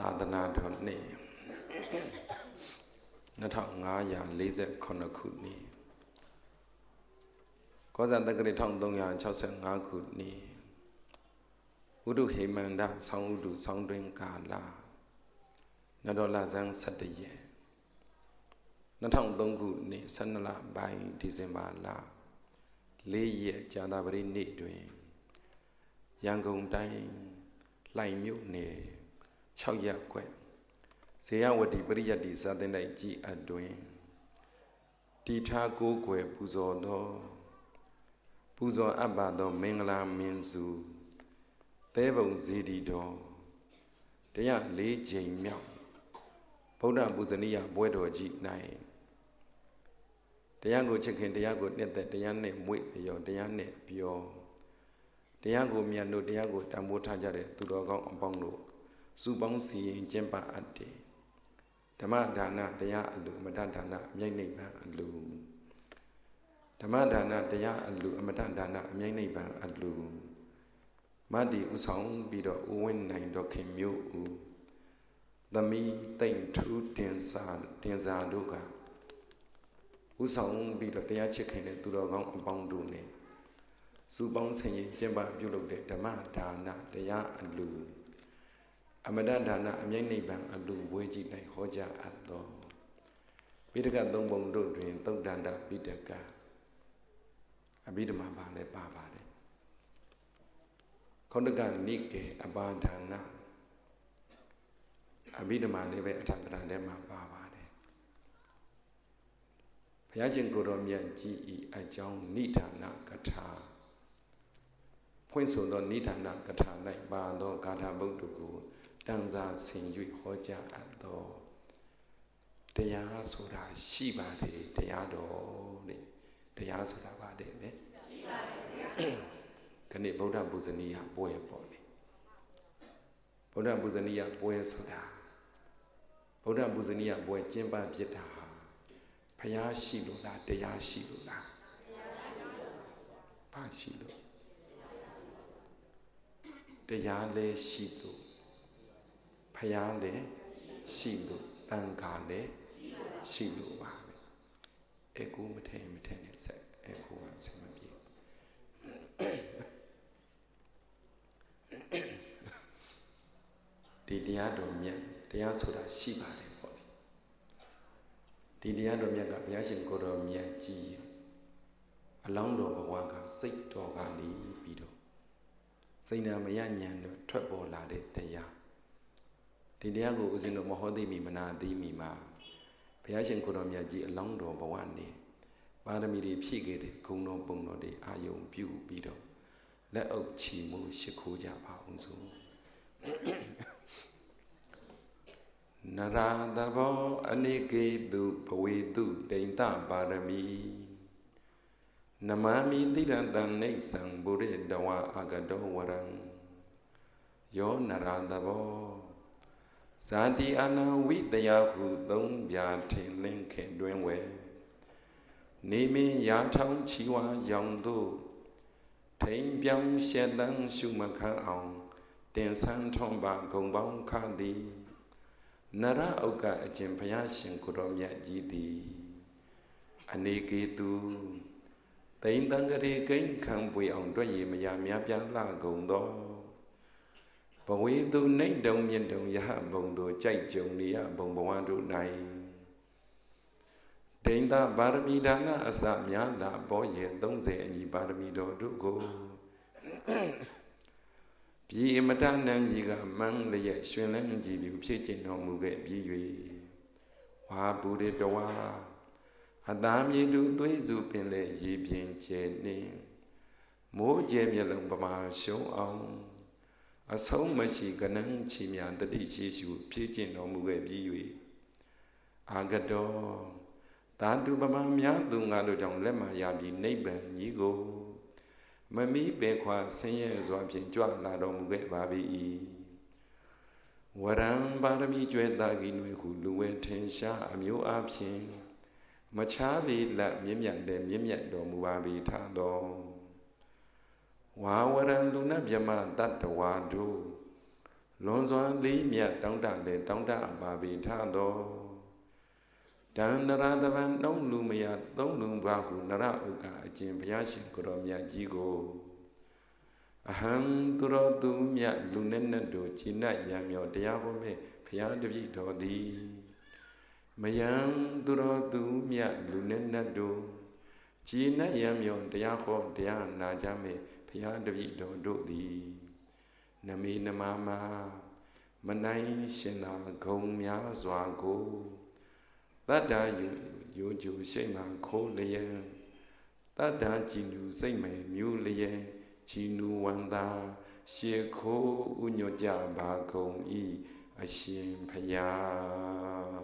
Adana Doni Natangaya Lizet Konakuni Kozan the Great Tonga Chosen Nakuni Udu Himanda Soundu Sounding Kala Nadola Zang Sadaye Natang Donguni Sanala by December La Leye Jadabri Nidwin Yangung dying Lai Mutne Chow Yakwe Sayawadi Briyadi Saturday G Adwin Tita Gokwe Puzo Do Puzo Abado Mingla Minzu Devo Zidi Do Dea Li J Miao Boda Buzania Buedo G 9 Deago chicken Deago net that Deane wait the Deane Pio Deago Miano Deago Tambotajare Tudogo Ambono Subong Si Jempa Ade Tamadana Dea Alu Madana Yaneba Alu Tamadana Dea Alu Amadana Yaneba Alu Madi Usong Bido Uwen Nine Dokim Yu The me thing to Denza Duga Usong Bido Dea chicken to the Gong Bondune Subong Say Jemba Bulo de Tamadana Dea Alu Amadana Amyaneba Alu Weji Nai Hoja Ado Bidaka Dongbong Dodrin Togdanda Bidaka Abidama Bale Babade Kondagan Nike Abadana Abidama Neve Atagradema Babade Payajin Goromia G. Ajong Nitana Kata Points on Nitana Kata like Bando Gata Bodugu Danza Sing Yu Hoja Ado Dea Sura Shibade Deado Dea Sura Bade Can it Boda Buzania boy body Boda Buzania boy soda Boda Buzania boy Jemba Bieta Payashi Lula Dea Shilula Pashilo Dea Le Shilo Payale Shilo Tangale Shilo Echo Mate set Echo Semabi Didiado Mian, Dea Soda Shiba Didiado Miaga Piashin Kodo Mia G. Along the Bawaga, Sait Dogani Bido Saina Mayanyan, Treble Lade Dea Didiago was in the Mohodi Mimana di Mima Piashin Kodo Mia G. Along the Bawani Badamidi Pigate, Kono Bono de Ayo Bew Bido Let out Chimu Shikuja Paunzo Naradabo Anike do Pawe do Dainta Badami Namami Dirandan Nasan Bure Dawa Agado Warang Yo Naradabo Sadi Ana Widayahu Dong Biate Linke Dwenwe Nimi Yatang Chiwa Yangdo Tain Biang Shedan Shumaka Ang Den San Tomba Gombang Kadi Nara Oka Ajimpayashin Kuromya Jidi Aniki tu Tain Dangari Gain Kambui on Dway Mayamia La Gondo Pawe do Nate Dong Yendong Yaha Bondo Jai Jonia Bombawando Nai Denda Baramidana Asamya La Boye Donze and Yibaramido Dugo Bi Madanan Yiga Mang the Yashulan Jibu Pitchin on Muget Biwi Wabudi Doa Adam Yidu Duizu Pile Yibin Jenny Mo Jemialang Bama show on a so much Ganan Chimian the Dishu Pitchin on Muget Biwi Agado Tadu Bama Miadunga Dong Lema Yabi neighbor Yigo Mami Bequa Sayer Zwapin Juan Ladom Get Babi Waram Barami Dagin who Luwe Tensha Amu Apin Machabi La Mimian de Mimian Domuabi Tado Wawaran Luna Biama Data Wadu လွန်စွာလေးမြတ်တောင်းတလေတောင်းတအပါပိထသောတန်နရသဗံနှုံးလူမယသုံးလူပါဟုနရဥက္ကအကျင့်ဘုရားရှင်ကိုရောမြတ်ကြီးကိုအဟံသူရောသူမြတ်လူနဲ့နဲ့တို့ခြိနတ်ရံမြော်တရားဟောမဲ့ဘုရားတပည့်တော်သည်မယံသူရောသူမြတ်လူနဲ့နဲ့တို့ခြိနတ်ရံမြော်တရားဟောတရားနာကြမဲ့ဘုရားတပည့်တော်တို့သည်နမေနမမမနိုင်ရှင်သာဂုံများစွာကိုတတ္တယိုကျူရှိမှခိုးလျက်တတ္တကြည်နူစိတ်မဲ့မျိုးလျက်ကြည်နူဝန္တာရှေခိုးဥညွတ်ကြပါကုန်ဤအရှင်ဖယား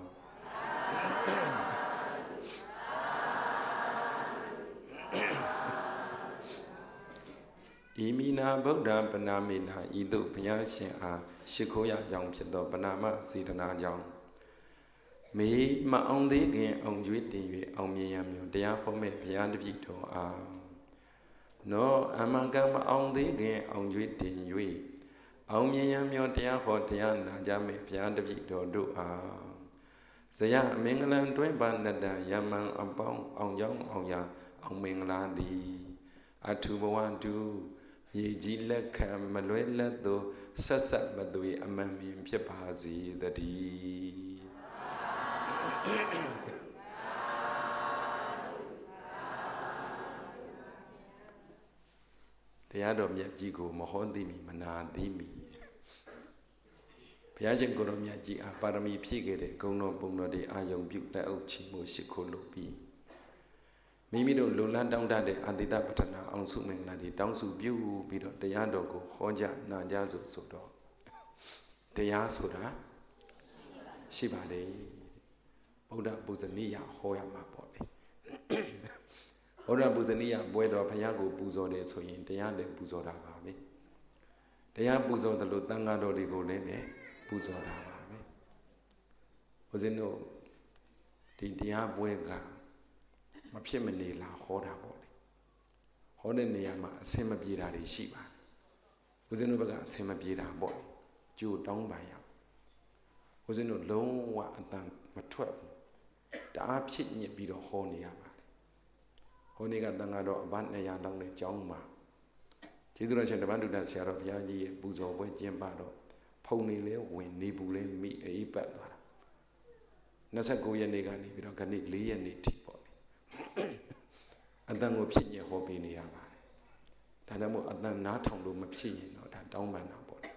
ဤမိနာဗုဒ္ဓပနာမေနာဤသို့ဘုရားရှင်အားရှိခိုးရကြောင်းဖြစ်သောပနာမစေတနာကြောင့်မေမအောင်သေးခင်အောင်ကျွေးတင်၍အောင်မြင်ရမည်တရားဟောမဲ့ဘုရားတပည့်တော်အားနောအမှန်ကမအောင်သေးခင်အောင်ကျွေးတင်၍အောင်မြင်ရမည်တရားဟောတရားနာကြမဲ့ဘုရားတပည့်တော်တို့အားဇယအမင်္ဂလံတွင်ပါဏတ္တယမံအပေါင်းအောင်ကြောင်းအောင်ရာအောင်မင်္ဂလာသည်အထုဘဝတုရေကြီးလက်ခံမလွဲလက်သို့ဆက်ဆက်မသွေအမှန်မြင်ဖြစ်ပါစေတည်းတရားတော်မြတ်ကြီးကိုမဟောသိမီမနာသိမီဘုရားရှင်ကိုယ်တော်မြတ်ကြီးအားပါရမီဖြည့်ခဲ့တဲ့ဂုဏ်တော်ပုံတော်တွေအာယုံပြုလက်အုပ်ချီးမှုရှိခိုးလို့ပြီးမိမိတို့လိုလားတောင်းတတဲ့အတိတပဋ္ဌာနာအောင်စုမင်္ဂလာတွေတောင်းစုပြုပြီးတော့တရားတော်ကိုဟောကြနာကြဆိုတော့တရားဆိုတာရှိပါလေဗုဒ္ဓပူဇနီယဟောရမှာပေါ့လေဗုဒ္ဓပူဇနီယပွဲတော်ဘုရားကိုပူဇော်တယ်ဆိုရင်တရားလည်းပူဇော်တာပါပဲတရားပူဇော်တယ်လို့သံဃာတော်တွေကိုလည်းပူဇော်တာပါပဲဦးဇင်းတို့ဒီတရားပွဲကမဖြစ်မနေလာဟောတာပေါ့လေဟောတဲ့နေရာမှာအဆင်မပြေတာတွေရှိပါတယ်ဦးဇင်းတို့ဘက်ကအဆင်မပြေတာပေါ့လေကြိုတောင်းပန်ရဦးဇင်းတို့လုံးဝအတန်မထွက်ဘူးတအားဖြစ်ညစ်ပြီးတော့ဟောနေရပါတယ်ဟောနေကတန်ဃာတော်အပန်း200လောက်နဲ့ကျောင်းမှာကျေးဇူးတော်ရှင်တပန်းဒုဒ္ဒဆရာတော်ဘုရားကြီးရဲ့ပူဇော်ပွဲကျင်းပတော့ဖုန်နေလဲဝင်နေဘူးလဲမိအိပ်ပတ်သွားတာ29ရက်နေ့ကနေပြီးတော့ခဏ4ရက်နေ့ထိပေါ့အတန်ကိုဖြစ်ညက်ဟောပေးနေရပါတယ်ဒါကြောင့်မို့အတန်နားထောင်လို့မဖြစ်ရင်တော့ဒါတောင်းပန်တာပေါ့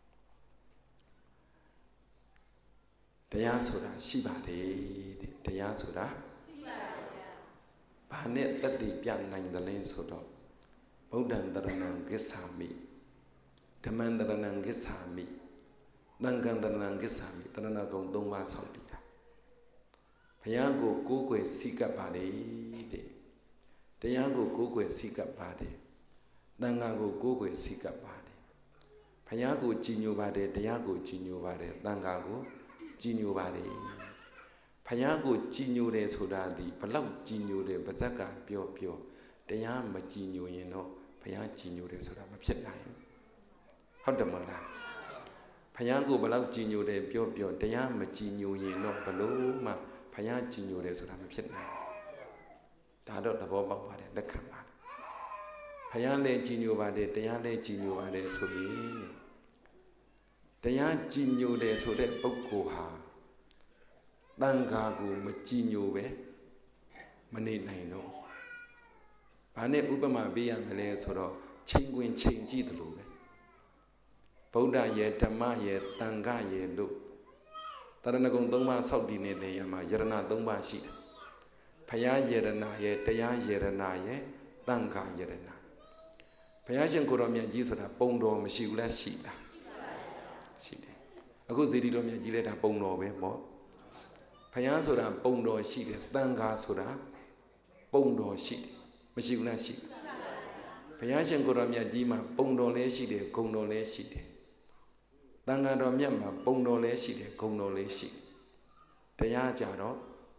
တရားဆိုတာရှိပါတယ်တဲ့တရားဆိုတာရှိပါဗျာဘာနဲ့တတိပြနိုင်တယ်လဲဆိုတော့ဗုဒ္ဓံတရဏံကိစ္ဆာမိဓမ္မံတရဏံကိစ္ဆာမိသံဃံတရဏံကိစ္ဆာမိတရဏဂုံ3ပါးဆောက်တည်တာဘုရားကိုကိုးကွယ်စိတ်ကပ်ပါတယ်တဲ့တရားကိုကိုးကွယ်စိတ်ကပ်ပါတယ်သံဃာကိုကိုးကွယ်စိတ်ကပ်ပါတယ်ဘုရားကိုကြည်ညိုပါတယ်တရားကိုကြည်ညိုပါတယ်သံဃာကိုကြည်ညိုပါတယ်ဘုရားကိုကြည်ညိုတယ်ဆိုတာဒီဘလောက်ကြည်ညိုတယ်ပါဇက်ကပြောတရားမကြည်ညိုရင်တော့ဘုရားကြည်ညိုတယ်ဆိုတာမဖြစ်နိုင်ဘူးဟုတ်တယ်မလားဘုရားကိုဘလောက်ကြည်ညိုတယ်ပြောတရားမကြည်ညိုရင်တော့ဘလို့မှဘုရားကြည်ညိုတယ်ဆိုတာမဖြစ်နိုင်ဒါတော့သဘောပေါက်ပါတယ်လက်ခံပါတယ်ဘုရားလည်းကြည်ညိုပါတယ်တရားလည်းကြည်ညိုပါတယ်ဆိုရင်တရားကြည်ညိုတယ်ဆိုတဲ့ပုဂ္ဂိုလ်ဟာတန်ခါကိုမကြည်ညိုပဲမနေနိုင်တော့ဘာနဲ့ဥပမာပေးရမလဲဆိုတော့ချိန်ခွင်ချိန်ကြည့်တယ်လို့ပဲဗုဒ္ဓရဲ့ဓမ္မရဲ့တန်ခါရဲ့လို့တရဏဂုံ3ပါးဆောက်တည်နေတဲ့နေရာမှာယရဏ3ပါးရှိတယ်ဘုရားယရဏရဲ့တရားယရဏရဲ့တန်ခါယရဏဘုရားရှင်ကိုယ်တော်မြတ်ကြီးဆိုတာပုံတော်မရှိဘူးလားရှိလားရှိတယ်အခုဇေဒီတော်မြတ်ကြီးလည်းဒါပုံတော်ပဲပေါ့ဘုရားဆိုတာပုံတော်ရှိတယ်တန်ခါဆိုတာပုံတော်ရှိတယ်မရှိဘူးလားရှိဘုရားရှင်ကိုယ်တော်မြတ်ကြီးမှာပုံတော်လည်းရှိတယ်ဂုဏ်တော်လည်းရှိတယ်တန်ခါတော်မြတ်မှာပုံတော်လည်းရှိတယ်ဂုဏ်တော်လည်းရှိတယ်တရားကြတော့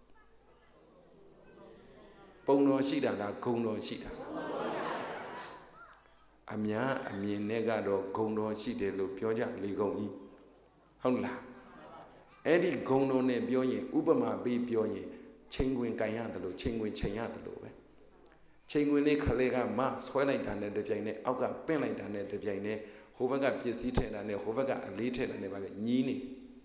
ပုံတော်ရှိတာလားဂုဏ်တော်ရှိတာအများအမြင်နဲ့ကတော့ဂုဏ်တော်ရှိတယ်လို့ပြောကြလေကုန်၏ဟုတ်လားအဲ့ဒီဂုံတော်နဲ့ပြောရင်ဥပမာပေးပြောရင်ချိန်ခွင်ကန်ရတယ်လို့ချိန်ခွင်ချိန်ရတယ်လို့ပဲချိန်ခွင်လေးခလေးကမဆွဲလိုက်တာနဲ့တပြိုင်နဲ့အောက်ကပင့်လိုက်တာနဲ့တပြိုင်နဲ့ဟိုဘက်ကပစ္စည်းထည့်တာနဲ့ဟိုဘက်ကအလေးထည့်တာနဲ့ပါပဲညီးနေ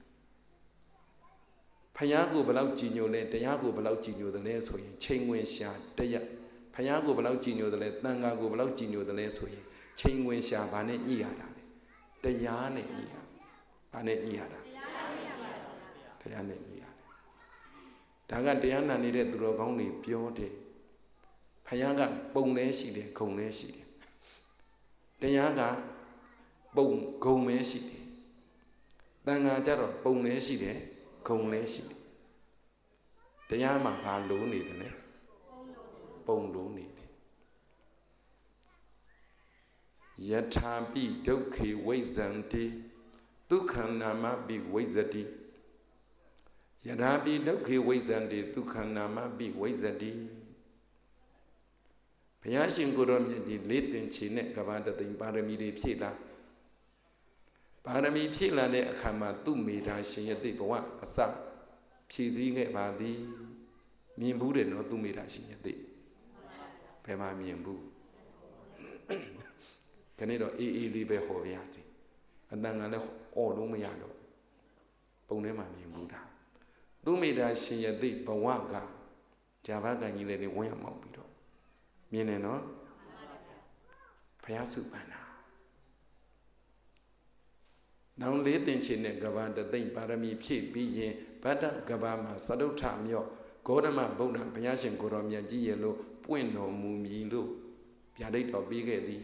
ဖယားကိုဘယ်လောက်ကြည်ညိုလဲတရားကိုဘယ်လောက်ကြည်ညိုတယ်လဲဆိုရင်ချိန်ခွင်ရှာတရက်ဖယားကိုဘယ်လောက်ကြည်ညိုတယ်လဲတန်ခါကိုဘယ်လောက်ကြည်ညိုတယ်လဲဆိုရင်ချိန်ခွင်ရှာဘာနဲ့ညှိရတာလဲတရားနဲ့ညှိရဘာနဲ့ညှိရတာတရားနဲ့ညှိရတယ်ဒါကတရားနာနေတဲ့သူတော်ကောင်းတွေပြောတယ်ဖယားကပုံလဲရှိတယ်ဂုံလဲရှိတယ်တရားကပုံဂုံလဲရှိတယ်တန်ခါကျတော့ပုံလဲရှိတယ်ဂုံလဲရှိတယ်တရားမှာဘာလိုနေတယ်လဲပုံလိုနေတယ်ယထာပိဒုက္ခေဝိဇ္ဇံတိဒုက္ခနာမပိဝိဇ္ဇတိယထာပိဒုက္ခေဝိဇ္ဇံတိဒုက္ခနာမပိဝိဇ္ဇတိဘုရားရှင်ကိုရောမြတ်ကြီးလေးတင်ချေနဲ့ကဘာတသိမ့်ပါရမီတွေဖြည့်လာပါရမီဖြည့်လာတဲ့အခါမှာသူ့မိသားရှင်ရဲ့တိတ်ဘဝအစဖြည့်စည်းခဲ့ပါသည်မြင်ဘူးတယ်နော်သူ့မိသားရှင်ရဲ့တိတ်ဘယ်မှာမြင်ဘူးခဏတော့အေးအေးလေးပဲဟောပြရစီအတန်ကလည်းအော်လို့မရတော့ပုံထဲမှာမြင်ဘူးတာသူ့မိသားရှင်ရဲ့တိတ်ဘဝကဂျာဘကန်ကြီးလည်းဝန်းရမောက်ပြီးတော့မြင်တယ်နော်ဘုရားစုပန်တာနောင်လေးတင်ချင်တဲ့ကဘာတသိမ့်ပါရမီဖြည့်ပြီးရင်ဗတ္တကဘာမှာသတုထမြော့ဂေါတမဗုဒ္ဓဘုရားရှင်ကိုရောမြတ်ကြီးရဲ့လို့ပွင့်တော်မူမည်လို့ဗျာဒိတ်တော်ပြီးခဲ့သည်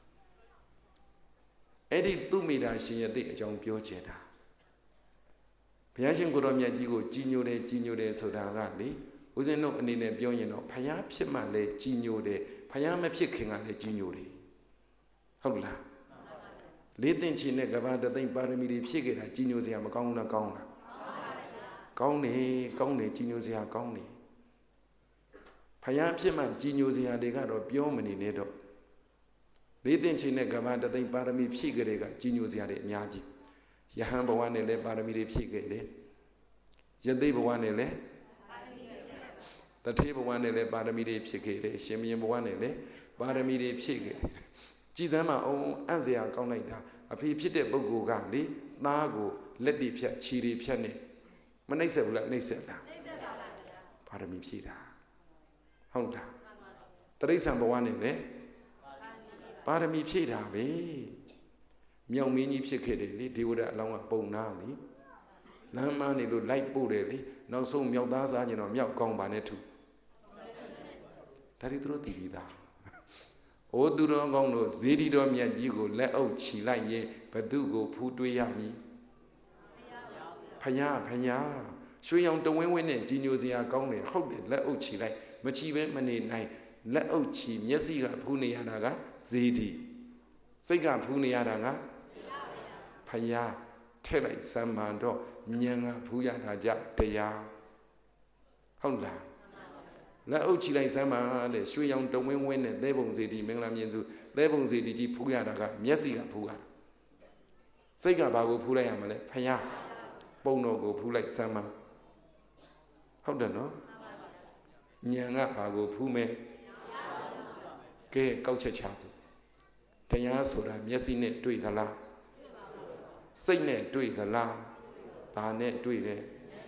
အဲ့ဒီသူမိတာရှင်ရဲ့တိတ်အကြောင်းပြောချင်တာဘုရားရှင်ကိုရောမြတ်ကြီးကိုကြီးညိုတယ်ဆိုတာကလေဦးဇင်းတို့အနေနဲ့ပြောရင်တော့ဖယားဖြစ်မှလည်းကြီးညိုတယ်ဖယားမဖြစ်ခင်ကလည်းကြီးညိုတယ်ဟုတ်လားလေးသိမ့်ချင်တဲ့ကဘာတသိမ့်ပါရမီတွေဖြည့်ခဲ့တာကြီးညိုစရာမကောင်းဘူးလားကောင်းလားကောင်းတယ်ကြီးညိုစရာကောင်းတယ်ဖယားဖြစ်မှကြီးညိုစရာတွေကတော့ပြောမနေနဲ့တော့လေးသိမ့်ချင်တဲ့ကဘာတသိမ့်ပါရမီဖြည့်ခဲ့တဲ့ကကြီးညိုစရာတွေအများကြီးယဟန်ဘဝနဲ့လည်းပါရမီတွေဖြည့်ခဲ့တယ်ယသိဘဝနဲ့လည်းတထေဘဝနဲ့လည်းပါရမီတွေဖြည့်ခဲ့တယ်ရှင်မင်းဘဝနဲ့လည်းပါရမီတွေဖြည့်ခဲ့တယ်ကြည်စမ်းမအောင်အံ့စရာကောင်းလိုက်တာအဖေဖြစ်တဲ့ပုဂ္ဂိုလ်ကလေသားကိုလက်တွေဖြတ်ခြေတွေဖြတ်နေမနှိမ့်ဆက်ဘူးလားနှိမ့်ဆက်လားနှိမ့်ဆက်ပါဗျာပါရမီဖြည့်တာဟုတ်လားတရိစ္ဆာန်ဘဝနဲ့လည်းပါရမီဖြည့်တာပဲမြောက်မင်းကြီးဖြစ်ခဲ့တယ်လေဒေဝရအလောင်းကပုံနာလေလမ်းမနေလို့လိုက်ပို့တယ်လေနောက်ဆုံးမြောက်သားစားကျင်တော့မြောက်ကောင်းပါနဲ့ထုဒါတွေသူတို့သိပြီးသားအိုးသူတော်ကောင်းတို့ဇေဒီတော်မြတ်ကြီးကိုလက်အုပ်ချီလိုက်ရင်ဘသူကိုဖူးတွေးရမည်ဖယားရွှေရောင်တဝင်းဝင်းနဲ့ကြီးညိုစရာကောင်းတယ်ဟုတ်တယ်လက်အုပ်ချီလိုက်မချီပဲမနေနိုင်လက်အုပ်ချီမျက်စိကဖူးနေရတာကဇေဒီစိတ်ကဖူးနေရတာကဖယားထဲ့လိုက်စမ်းမှန်တော့ဉာဏ်ကဖူးရတာကြတရားဟုတ်လားလက်အုပ်ချီလိုက်စမ်းပါလေရွှေရောင်တဝင်းဝင်းနဲ့သဲပုံစေတီမင်္ဂလာမြင်စုသဲပုံစေတီကြီးဖူးရတာကမျက်စိကဖူးရတာစိတ်ကဘာကိုဖူးလိုက်ရမလဲဖယားပုံတော်ကိုဖူးလိုက်စမ်းပါဟုတ်တယ်နော်ဉာဏ်ကဘာကိုဖူးမဲ့ကဲကောက်ချက်ချစို့တရားဆိုတာမျက်စိနဲ့တွေ့သလားစိတ်နဲ့တွေ့သလားဘာနဲ့တွေ့လဲ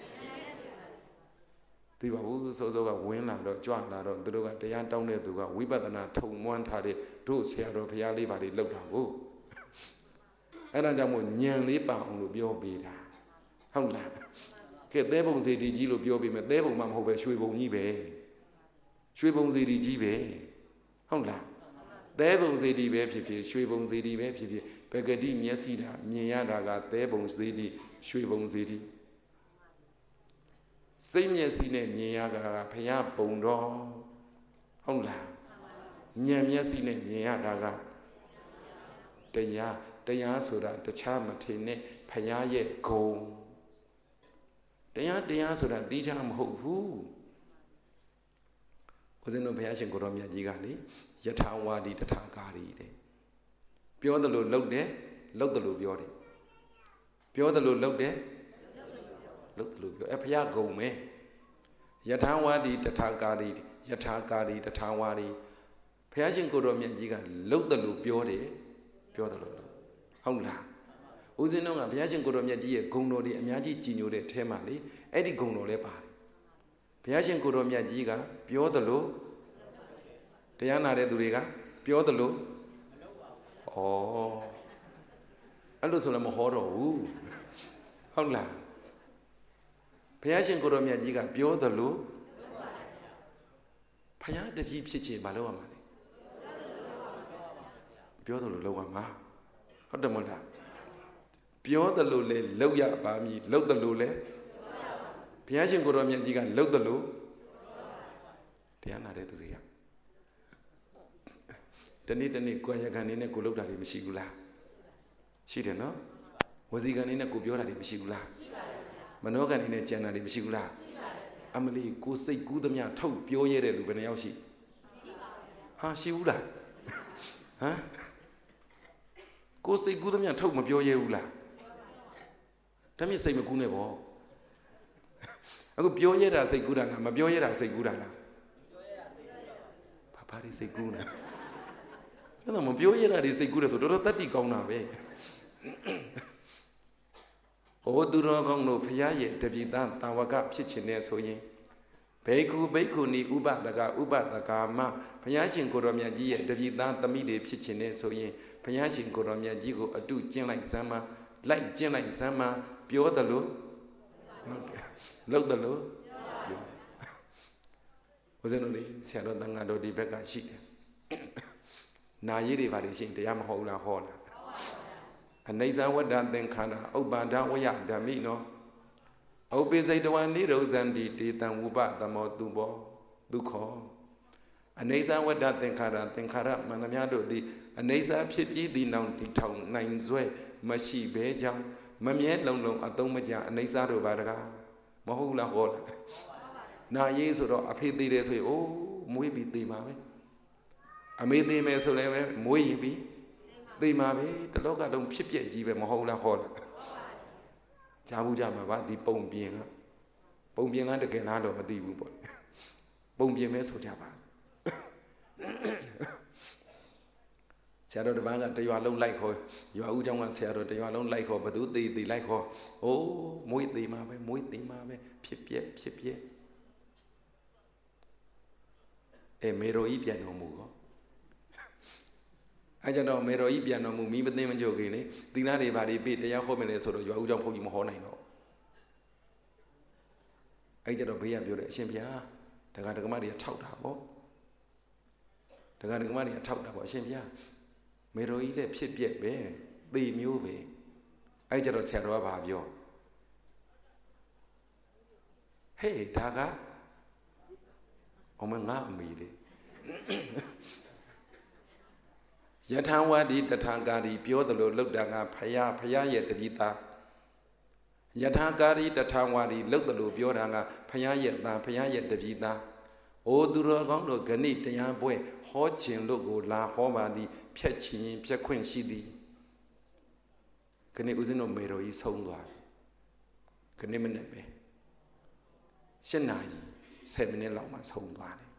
သိပါဘူးစောစောကဝင်လာတော့ကြွလာတော့သူတို့ကတရားတောင်းတဲ့သူကဝိပဿနာထုံမွမ်းထားတဲ့တို့ဆရာတော်ဘုရားလေးပါလေးလောက်တာကိုအဲ့ဒါကြောင့်မို့ဉာဏ်လေးပါအောင်လို့ပြောပေးတာဟုတ်လားကဲသဲပုံစေတီကြီးလို့ပြောပေးမယ်သဲပုံမှမဟုတ်ပဲရွှေပုံကြီးပဲရွှေပုံစေတီကြီးပဲဟုတ်လားသဲပုံစေတီပဲဖြစ်ဖြစ်ရွှေပုံစေတီပဲဖြစ်ဖြစ်ဘဂတိမျက်စိတာမြင်ရတာကသဲပုံစေတီရွှေပုံစေတီစိတ်မျက်စိနဲ့မြင်ရတာကဘုရားပုံတော်ဟုတ်လားဉာဏ်မျက်စိနဲ့မြင်ရတာကတရားဆိုတာတခြားမထင်နဲ့ဘုရားရဲ့ဂုဏ်တရားဆိုတာတိကျမဟုတ်ဘူးဦးဇင်းတို့ဘုရားရှင်ကိုရောမြတ်ကြီးကလေယထာဝါဒီတထာကာရီတဲ့ပြောတယ်လို့လုပ်တယ်လုပ်တယ်လို့ပြောတယ်ပြောတယ်လို့လုပ်တယ်လုပ်တယ်လို့ပြောဘုရားဂုံမယ်ယထာဝါဒီတထာကာရီယထာကာရီတထာဝါဒီဘုရားရှင်ကိုယ်တော်မြတ်ကြီးကလုပ်တယ်လို့ပြောတယ်ပြောတယ်လို့ဟုတ်လားဦးဇင်းတို့ကဘုရားရှင်ကိုယ်တော်မြတ်ကြီးရဲ့ဂုဏ်တော်တွေအများကြီးကြီးညိုတဲ့အထဲမှာလေအဲ့ဒီဂုဏ်တော်လည်းပါတယ်ဘုရားရှင်ကိုယ်တော်မြတ်ကြီးကပြောတယ်လို့တရားနာတဲ့သူတွေကပြောတယ်လို့ဩအဲ့လိုဆိုလည်းမဟောတော့ဘူးဟုတ်လားဘုရားရှင်ကိုယ်တော်မြတ်ကြီးကပြောတယ်လို့ဘုရားတပည့်ဖြစ်ခြင်းမလုပ်ရမှာလေပြောတယ်လို့လုပ်ရမှာဟုတ်တယ်မဟုတ်လားပြောတယ်လို့လေလုပ်ရပါမည်လုပ်တယ်လို့လေဘုရားရှင်ကိုယ်တော်မြတ်ကြီးကလုပ်တယ်လို့တရားနာတဲ့သူတွေကတနေ့တနေ့ကိုယ်ရခံနေနဲ့ကိုလုပ်တာတွေမရှိဘူးလားရှိတယ်နော်ဝစီခံနေနဲ့ကိုပြောတာတွေမရှိဘူးလားမနောခံနေနဲ့ကြံတာတွေမရှိဘူးလားအမလီကိုစိတ်ကူးသမျှထုတ်ပြောရတဲ့လူဘယ်နှယောက်ရှိဟာရှိဘူးလားဟမ်ကိုစိတ်ကူးသမျှထုတ်မပြောရဘူးလားတမင်စိတ်မကူးနဲ့ပေါ့အခုပြောရတာစိတ်ကူးတာလားမပြောရတာစိတ်ကူးတာလားဘာတွေစိတ်ကူးနေအဲ့တော့မပြောရတာတွေစိတ်ကူးတယ်ဆိုတော်တော်တတ်တိကောင်းတာပဲဟောသူတော်ကောင်းတို့ဖရာရဲ့တပိသားတာဝကဖြစ်ခြင်းနဲ့ဆိုရင်ဘေကုဘိက္ခုနီဥပဒကမဘုရားရှင်ကိုယ်တော်မြတ်ကြီးရဲ့တပိသားသမီးတွေဖြစ်ခြင်းနဲ့ဆိုရင်ဘုရားရှင်ကိုယ်တော်မြတ်ကြီးကိုအတုကျင့်လိုက်စမ်းမလိုက်ကျင့်လိုက်စမ်းမပြောတယ်လို့လုပ်တယ်လို့ဘုရားတို့လေဆရာတော်တန်ဃာတော်ဒီဘက်ကရှိတယ်နာရေးတွေဘာတွေရှိရင်တရားမဟုတ်ဘူးလားဟောလားအနိစ္စဝတ္တသင်္ခါရဥပ္ပါဒဝယဓမ္မိနောဥပ္ပိစိတဝံနိရောဇန္တိတေတံဝုပသမောတုဘောဒုက္ခောအနိစ္စဝတ္တသင်္ခါရမှန်သမျှတို့သည်အနိစ္စဖြစ်ပြီးသည့်နောက်တည်ထောင်နိုင်စွဲမရှိဘဲကြောင့်မမြဲလုံလုံအသုံးမကျအနိစ္စတို့ပါတကားမဟုတ်လားဟောလားနာရေးဆိုတော့အဖေသေးတယ်ဆိုရင်အိုးမွေးပြီးသေးမှာပဲအမေသေးမယ်ဆိုလည်းပဲမွေးရင်ပြီးသိမှာပဲတလောကလုံးဖြစ်ပြက်ကြီးပဲမဟုတ်လားဟောလားကြားဘူးကြမှာပါဒီပုံပြင်ကတကယ်လားတော့မသိဘူးပေါ့ပုံပြင်မဲဆိုကြပါဆရာတော်တပန်းကတရွာလုံးလိုက်ခေါ်ရွာဦးเจ้าကဆရာတော်တရွာလုံးလိုက်ခေါ်ဘသူသေးလိုက်ခေါ်အိုးမွေးသေးမှာပဲဖြစ်ပြက်မေရိုဤပြန်တော်မူကောအဲကြတော့မေတော်ကြီးပြန်တော်မူမိမသိမကြုတ်ခင်လေသီလတွေဘာတွေပြတရားဟောမယ်လေဆိုတော့ရွာဦးကျောင်းဘုန်းကြီးမဟောနိုင်တော့အဲကြတော့ဘေးကပြောတယ်အရှင်ဘုရားဒကာဒကမတွေကထောက်တာပေါ့အရှင်ဘုရားမေတော်ကြီးလည်းဖြစ်ပြက်ပဲသေမျိုးပဲအဲကြတော့ဆရာတော်ကဘာပြောဟေးဒါကငါအမေလေယထာဝါဒီတထာကာရီပြောတယ်လို့လှုပ်တာကဖယားရဲ့တပိသားယထာကာရီတထာဝါဒီလှုပ်တယ်လို့ပြောတာကဖယားရဲ့သားဖယားရဲ့တပိသားအိုသူတော်ကောင်းတို့ဂဏိတရားပွဲဟောခြင်းလို့ကိုလာဟောပါသည်ဖြတ်ခြင်းဖြတ်ခွင့်ရှိသည်ဂဏိဦးဇင်းတို့မေတော်ကြီးဆုံးသွားဂဏိမနဲ့ပဲ7 နာရီ7 မိနစ်လောက်မှဆုံးသွားတယ်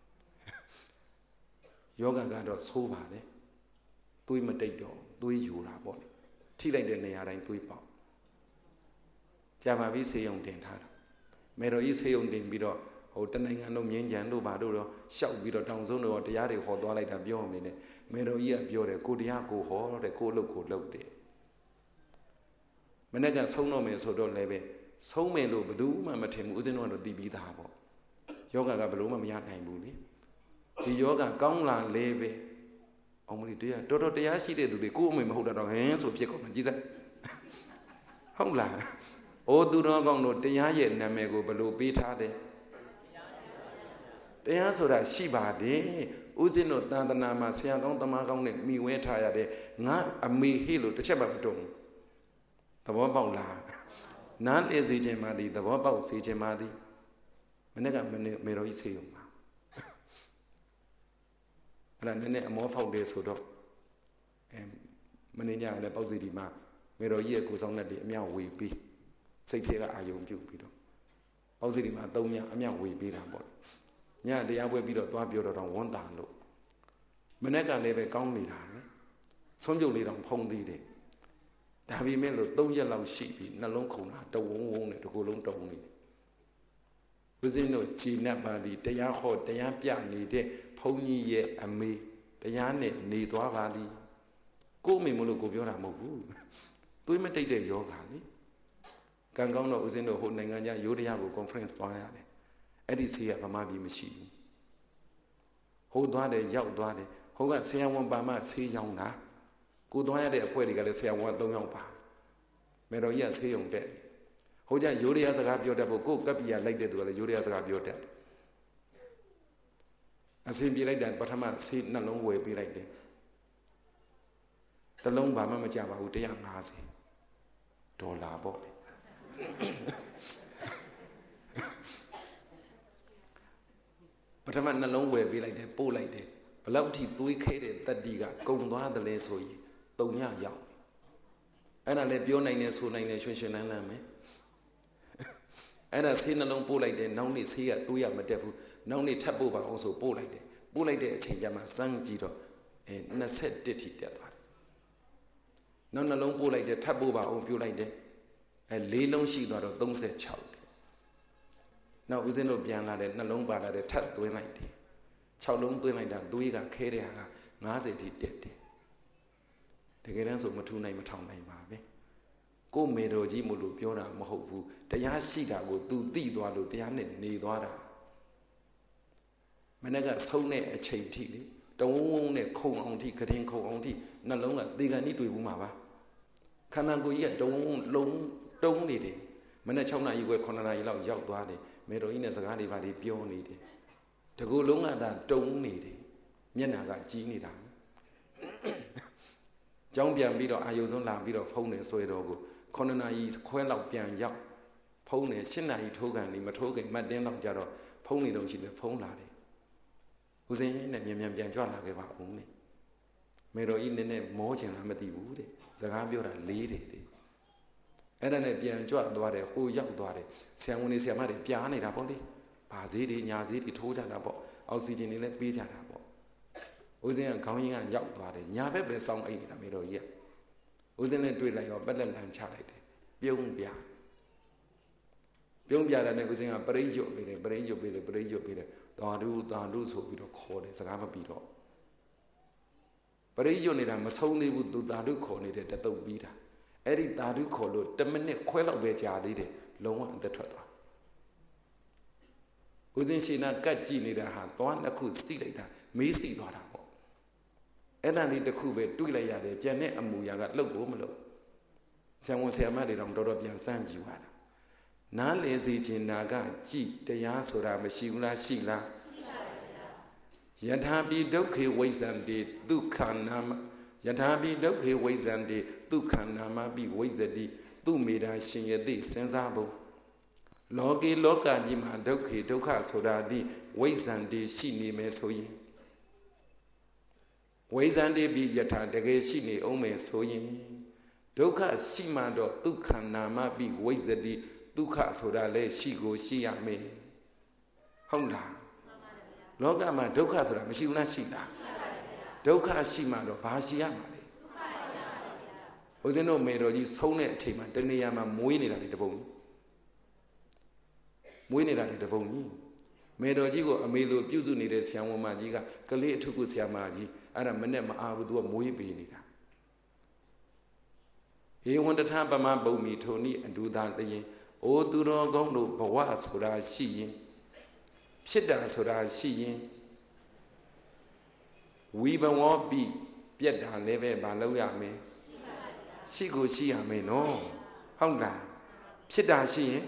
ယောဂကတော့ဆိုးပါလေသွေးမတိတ်တော့သွေးယူတာပေါ့ထိလိုက်တဲ့နေရာတိုင်းသွေးပေါက်ကြာပါပြီဆေးရုံတင်ထားတာမေတော်ကြီးဆေးရုံတင်ပြီးတော့ဟိုတနိုင်ငံလုံးမြင်းကြံတို့ဘာတို့တော့ရှောက်ပြီးတော့တောင်စုံတော့တရားတွေဟောသွားလိုက်တာပြောနေတယ်မေတော်ကြီးကပြောတယ်ကိုတရားကိုဟောတဲ့ကိုလုပ်ကိုလုပ်တယ်မနေ့ကဆုံးတော့မယ်ဆိုတော့လည်းပဲဆုံးမယ်လို့ဘယ်သူမှမထင်ဘူးဦးဇင်းတို့ကတော့သိပြီးသားပေါ့ယောဂကဘယ်လို့မှမရနိုင်ဘူးလေဒီယောဂကောင်းလာလေပဲအောင်မလေးတရားတော်တော်တရားရှိတဲ့သူတွေကိုယ်အမေမဟုတ်တော့ဟင်းဆိုဖြစ်ကုန်မှကြည်စမ်းဟုတ်လားအိုးသူတော်ကောင်းတို့တရားရဲ့နာမည်ကိုဘယ်လိုပေးထားတယ်တရားဆိုတာရှိပါတယ်ဦးဇင်းတို့သာသနာမှာဆရာကောင်းတမန်ကောင်းနဲ့မိဝဲထားရတဲ့ငါအမေဟေ့လို့တစ်ချက်မှမတုံးသဘောပေါက်လားနားလေစေခြင်းပါသည်သဘောပေါက်စေခြင်းပါသည်မနေ့ကမေတော်ကြီးဆေးရုံမှာအဲ့ဒါနည်းနည်းအမောဖောက်တယ်ဆိုတော့မင်းညလည်းပေါ့စီဒီမှာမေတော်ကြီးရဲ့ကိုယ်ဆောင်တဲ့အမြောက်ဝေပြီးစိတ်ထဲကအာယုံပြုတ်ပြီးတော့အောက်စီဒီမှာ3ညအမြောက်ဝေပြီးတာပေါ့ညတရားပွဲပြီးတော့သွားပြောတော့ဝန်တာလို့မနေ့ကလည်းပဲကောင်းနေတာနော်ဆုံးပြုတ်လေးတော့ဖုံးသေးတယ်ဒါပေမဲ့လို့3ရက်လောက်ရှိပြီနှလုံးခုန်တာတဝုံဝုံနဲ့တကူလုံးတုံနေတယ်ဦးဇင်းတို့ခြေနဲ့ပါသည်တရားဟောတရားပြနေတဲ့ဘုန်းကြီးရဲ့အမေတရားနဲ့နေသွားပါသည်ကို့အမေမလို့ကိုပြောတာမဟုတ်ဘူးသွေးမတိတ်တဲ့ယောဂါလေကံကောင်းတော့ဦးဇင်းတို့ဟိုနိုင်ငံခြားရိုးတရားကို conference သွားရတယ်အဲ့ဒီဆေးကဗမာပြည်မရှိဘူးဟိုသွားတယ်ရောက်သွားတယ်ဟိုကဆရာဝန်ပါမဆေးရောင်းတာကိုသွားရတဲ့အဖွဲ့တွေကလည်းဆရာဝန်က3ယောက်ပါမေတော်ကြီးကဆေးရုံတက်ဟိုကျရိုးတရားစကားပြောတတ်ဖို့ကိုကပ်ပြာလိုက်တဲ့သူကလည်းရိုးတရားစကားပြောတတ်အစင်ပြေလိုက်တာပထမဆေးနှလုံးဝယ်ပေးလိုက်တယ်တစ်လုံးဘာမှမကြပါဘူး$150ပေါ့ပထမနှလုံးဝယ်ပေးလိုက်တယ်ပို့လိုက်တယ်ဘလောက်ထိသွေးခဲတဲ့တတိကကုံသွားတယ်လဲဆိုရင်3ညရောက်အဲ့ဒါလည်းပြောနိုင်တယ်ဆိုနိုင်တယ်ရွှင်ရွှင်လန်းလန်းမယ်အဲ့ဒါဆေးနှလုံးပို့လိုက်တယ်နောက်နေ့ဆေးကသွေးရမတက်ဘူးနောက်နေ့ထပ်ပို့ပါအောင်ဆိုပို့လိုက်တယ်ပို့လိုက်တဲ့အချိန်ကျမှစမ်းကြည့်တော့21ထိတက်သွားတယ်နောက်နှလုံးပို့လိုက်တယ်ထပ်ပို့ပါအောင်ပြောလိုက်တယ်4လုံးရှိသွားတော့36နောက်ဦးဇင်းတို့ပြန်လာတယ်နှလုံးပါလာတယ်ထပ်သွင်းလိုက်တယ်6လုံးသွင်းလိုက်တာသွေးကခဲတဲ့ဟာက50ထိတက်တယ်တကယ်တမ်းဆိုမထူနိုင်မထောင်နိုင်ပါပဲကိုမေတော်ကြီးမို့လို့ပြောတာမဟုတ်ဘူးတရားရှိတာကို तू သိသွားလို့တရားနဲ့နေသွားတာမနေ့ကဆုံးတဲ့အချိန်ထိလေတဝုံဝုံနဲ့ခုံအောင်ထိကတင်ခုံအောင်ထိနှလုံးကသေကန်ကြီးတွေ့ဘူးမှာပါခန္ဓာကိုယ်ကြီးကတဝုံလုံးတုံးနေတယ်မနေ့6နာရီခွဲ9နာရီလောက်ရောက်သွားတယ်မေတော်ကြီးနဲ့စကားတွေပါပြောနေတယ်တကူလုံးကသာတုံးနေတယ်မျက်နှာကကြီးနေတာကျောင်းပြန်ပြီးတော့အာယုံဆုံးလာပြီးတော့ဖုံးနေဆွဲတော်ကို9နာရီခွဲလောက်ပြန်ရောက်ဖုံးနေ10နာရီထိုးကန်နေမထိုးခင်မတ်တင်းလောက်ကြတော့ဖုံးနေတော့ရှိတယ်ဖုံးလာတယ်ဦးစင်းနဲ့မြန်မြန်ပြန်ကြွလာခဲ့ပါဦးနဲ့မေတော်ကြီးနည်းနည်းမောချင်လားမသိဘူးတဲ့စကားပြောတာလေးတယ်တဲ့အဲ့ဒါနဲ့ပြန်ကြွသွားတယ်ဟိုရောက်သွားတယ်ဆရာဝန်တွေဆရာမတွေပြားနေတာပေါ့လေဘာဈေးတွေညာဈေးတွေထိုးကြတာပေါ့အောက်ဆီဂျင်တွေလည်းပေးကြတာပေါ့ဦးစင်းကခေါင်းရင်းကရောက်သွားတယ်ညာဘက်ပဲစောင်းအိတ်နေတာမေတော်ကြီးကဦးစင်းနဲ့တွေ့လိုက်ရောပက်လက်လန်ချလိုက်တယ်ပြုံးပြတာနဲ့ဦးစင်းကပရိယွတ်ပေးတယ်တာဓုဆိုပြီးတော့ခေါ်တယ်စကားမပြီးတော့ပရိယွတ်နေတာမဆုံးသေးဘူးသူတာဓုခေါ်နေတဲ့တတုပ်ပြီးတာအဲ့ဒီတာဓုခေါ်လို့10မိနစ်ခွဲလောက်ပဲကြာသေးတယ်လုံးဝအသက်ထွက်သွားဦးစင်းရှင်နာကတ်ကြည့်နေတာဟာသွားနှစ်ခုစီးလိုက်တာမေးစီသွားတာပေါ့အဲ့ဒါလေးတစ်ခုပဲတွေးလိုက်ရတယ်ကြံတဲ့အမူအရာကလှုပ်ဖို့မလို့ဆရာဝန်ဆရာမတွေတော့တော်တော်ပြန်စမ်းကြည့်ပါလားနားလည်စေခြင်းနာကကြည်တရားဆိုတာမရှိဘူးလားရှိလားရှိပါဗျာယထာပိဒုက္ခေဝိဇ္ဇံတိဒုက္ခနာမယထာပိဒုက္ခေဝိဇ္ဇံတိဒုက္ခနာမပိဝိဇ္ဇတိသူမေတာရှင်ယတိစဉ်းစားဖို့လောကီလောကကြီးမှာဒုက္ခေဒုက္ခဆိုတာဒီဝိဇ္ဇံတိရှိနေမယ်ဆိုရင်ဝိဇ္ဇံတိပိယထာတကယ်ရှိနေအောင်မယ်ဆိုရင်ဒုက္ခရှိမှတော့ဒုက္ခနာမပိဝိဇ္ဇတိဒုက္ခဆိုတာလည်းရှိကိုရှိရမယ်ဟုတ်လားလောကမှာဒုက္ခဆိုတာမရှိဘူးလားရှိလားဒုက္ခရှိမှတော့ဘာရှိရမှာလဲဦးဇင်းတို့မေတော်ကြီးဆုံးတဲ့အချိန်မှာတနေရာမှာမွေးနေတာလေတပုံကြီးမေတော်ကြီးကိုအမေလိုပြုစုနေတဲ့ဆရာဝန်မကြီးကကလေးအထုကုဆရာမကြီးအဲ့ဒါမနဲ့မအားဘူးသူကမွေးပေးနေတာဟေဝန္တထပမပုံမီထိုနိအဒုသာတရင်အိုသူတော်ကောင်းတို့ဘဝဆိုတာရှိရင်ဖြစ်တာဆိုတာရှိရင်ဝိဘဝပိပြက်တာလည်းပဲမလုပ်ရမယ်ရှိကိုရှိရမယ်နော်ဟုတ်လားဖြစ်တာရှိရင်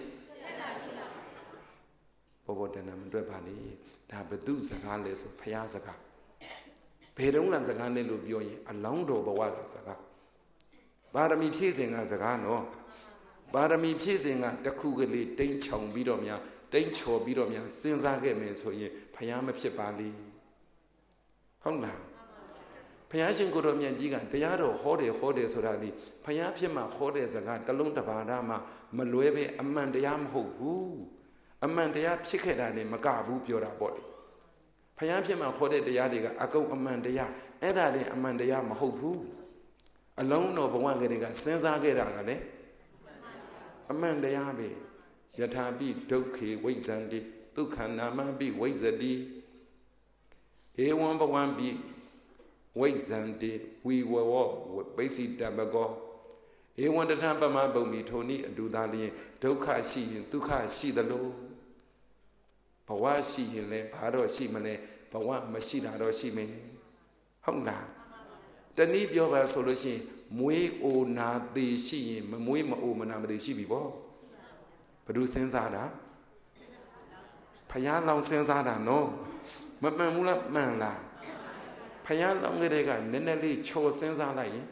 ဘောတဏ္ဍမတွေ့ပါလေဒါဘသူစကားလဲဆိုဖရာစကားဘယ်တော့မှစကားလဲလို့ပြောရင်အလောင်းတော်ဘဝကစကားပါရမီဖြည့်စဉ်ကစကားနော်ပါရမီဖြည့်စဉ်ကတခုကလေးတိမ့်ချောင်ပြီးတော့များတိမ့်ချော်ပြီးတော့များစဉ်းစားခဲ့မယ်ဆိုရင်ဖရာမဖြစ်ပါလေဟုတ်လားဘုရားရှင်ကိုယ်တော်မြတ်ကြီးကတရားတော်ဟောတယ်ဆိုတာဒီဘုရားဖြစ်မှဟောတဲ့စကားတစ်လုံးတစ်ပါးမှမလွဲပဲအမှန်တရားမဟုတ်ဘူးအမှန်တရားဖြစ်ခဲ့တာနဲ့မကဘူးပြောတာပေါ့လေဘုရားဖြစ်မှဟောတဲ့တရားတွေကအကုန်အမှန်တရားအဲ့ဒါတွေအမှန်တရားမဟုတ်ဘူးအလုံးတော်ဘဝကလေးကစဉ်းစားခဲ့တာကလည်းအမှန်တရားပဲယထာပိဒုက္ခေဝိဇ္ဇန္တိဒုက္ခနာမပိဝိဇ္ဇတိဧဝံဘဝံပိဝိဇ္ဇန္တိဝီဝဝပိစိတပကောဧဝံတထပမပုံမီထိုနည်းအတူသာလျင်ဒုက္ခရှိရင်ဒုက္ခရှိသလိုဘဝရှိရင်လည်းဘာတော့ရှိမလဲဘဝမရှိတာတော့ရှိမယ်ဟုတ်လားတနည်းပြောပါဆိုလို့ရှိရင်မွေးအိုနာသေးရှိရင်မမွေးမအိုမနာမသေးရှိပြီပေါ့ဘယ်သူစဉ်းစားတာဖယားလောင်စဉ်းစားတာနော်မမှန်ဘူးလားမှန်လားဖယားလောင်ကလေးကနည်းနည်းလေးချော်စဉ်းစားလိုက်ရင်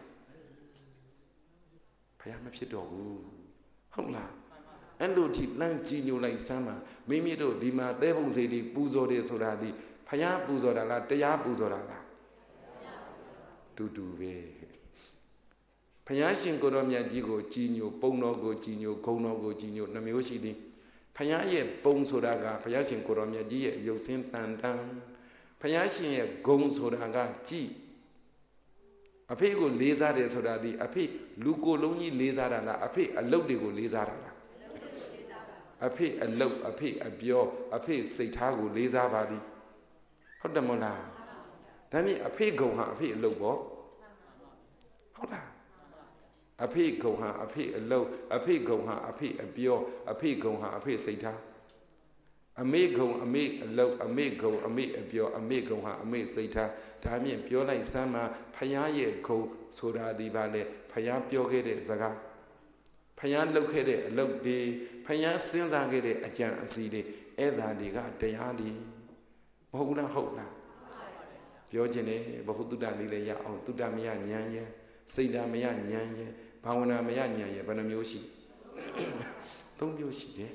ဖယားမဖြစ်တော့ဘူးဟုတ်လားအဲ့လိုထိလန့်ကြည့်ညိုလိုက်စမ်းပါမိမိတို့ဒီမှာသဲပုံစီတွေပူဇော်တယ်ဆိုတာဒီဖယားပူဇော်တာလားတရားပူဇော်တာလားတူတူပဲဘုရားရှင်ကိုယ်တော်မြတ်ကြီးကိုကြည်ညိုပုံတော်ကိုကြည်ညိုဂုဏ်တော်ကိုကြည်ညိုနှမျိုးရှိသည်ဘုရားရဲ့ပုံဆိုတာကဘုရားရှင်ကိုယ်တော်မြတ်ကြီးရဲ့ရုပ်ဆင်းတန်တန်ဘုရားရှင်ရဲ့ဂုဏ်ဆိုတာကကြည်အဖေကိုလေးစားတယ်ဆိုတာဒီအဖေလူကိုယ်လုံးကြီးလေးစားတာလားအဖေအလုတ်တွေကိုလေးစားတာလားအဖေအလုတ်အဖေအပြောအဖေစိတ်ထားကိုလေးစားပါသည်ဟုတ်တယ်မဟုတ်လားဒါမြင်အဖေဂုံဟာအဖေအလုတ်ပေါ့ဟုတ်လားအဖေဂုံဟာအဖေအလုတ်အဖေဂုံဟာအဖေအပြောအဖေဂုံဟာအဖေစိတ်ထားအမေဂုံအမေအလုတ်အမေဂုံအမေအပြောအမေဂုံဟာအမေစိတ်ထားဒါမြင်ပြောလိုက်စမ်းမှာဖယားရဲ့ဂုံဆိုတာဒီပါလေဖယားပြောခဲ့တဲ့စကားဖယားလှုပ်ခဲ့တဲ့အလုတ်တွေဖယားစဉ်းစားခဲ့တဲ့အကြံအစီတွေအဲ့ဒါတွေကတရားတွေမဟုတ်လားဟုတ်လားပြောခြင်းနဲ့ဘဟုတုတ္တလေးလည်းရအောင်တုတ္တမယဉာဏ်ရဲ့စိတ်ဓာမယဉာဏ်ရဲ့ဘာဝနာမယဉာဏ်ရဲ့ဘယ်နှမျိုးရှိသုံးမျိုးရှိတယ်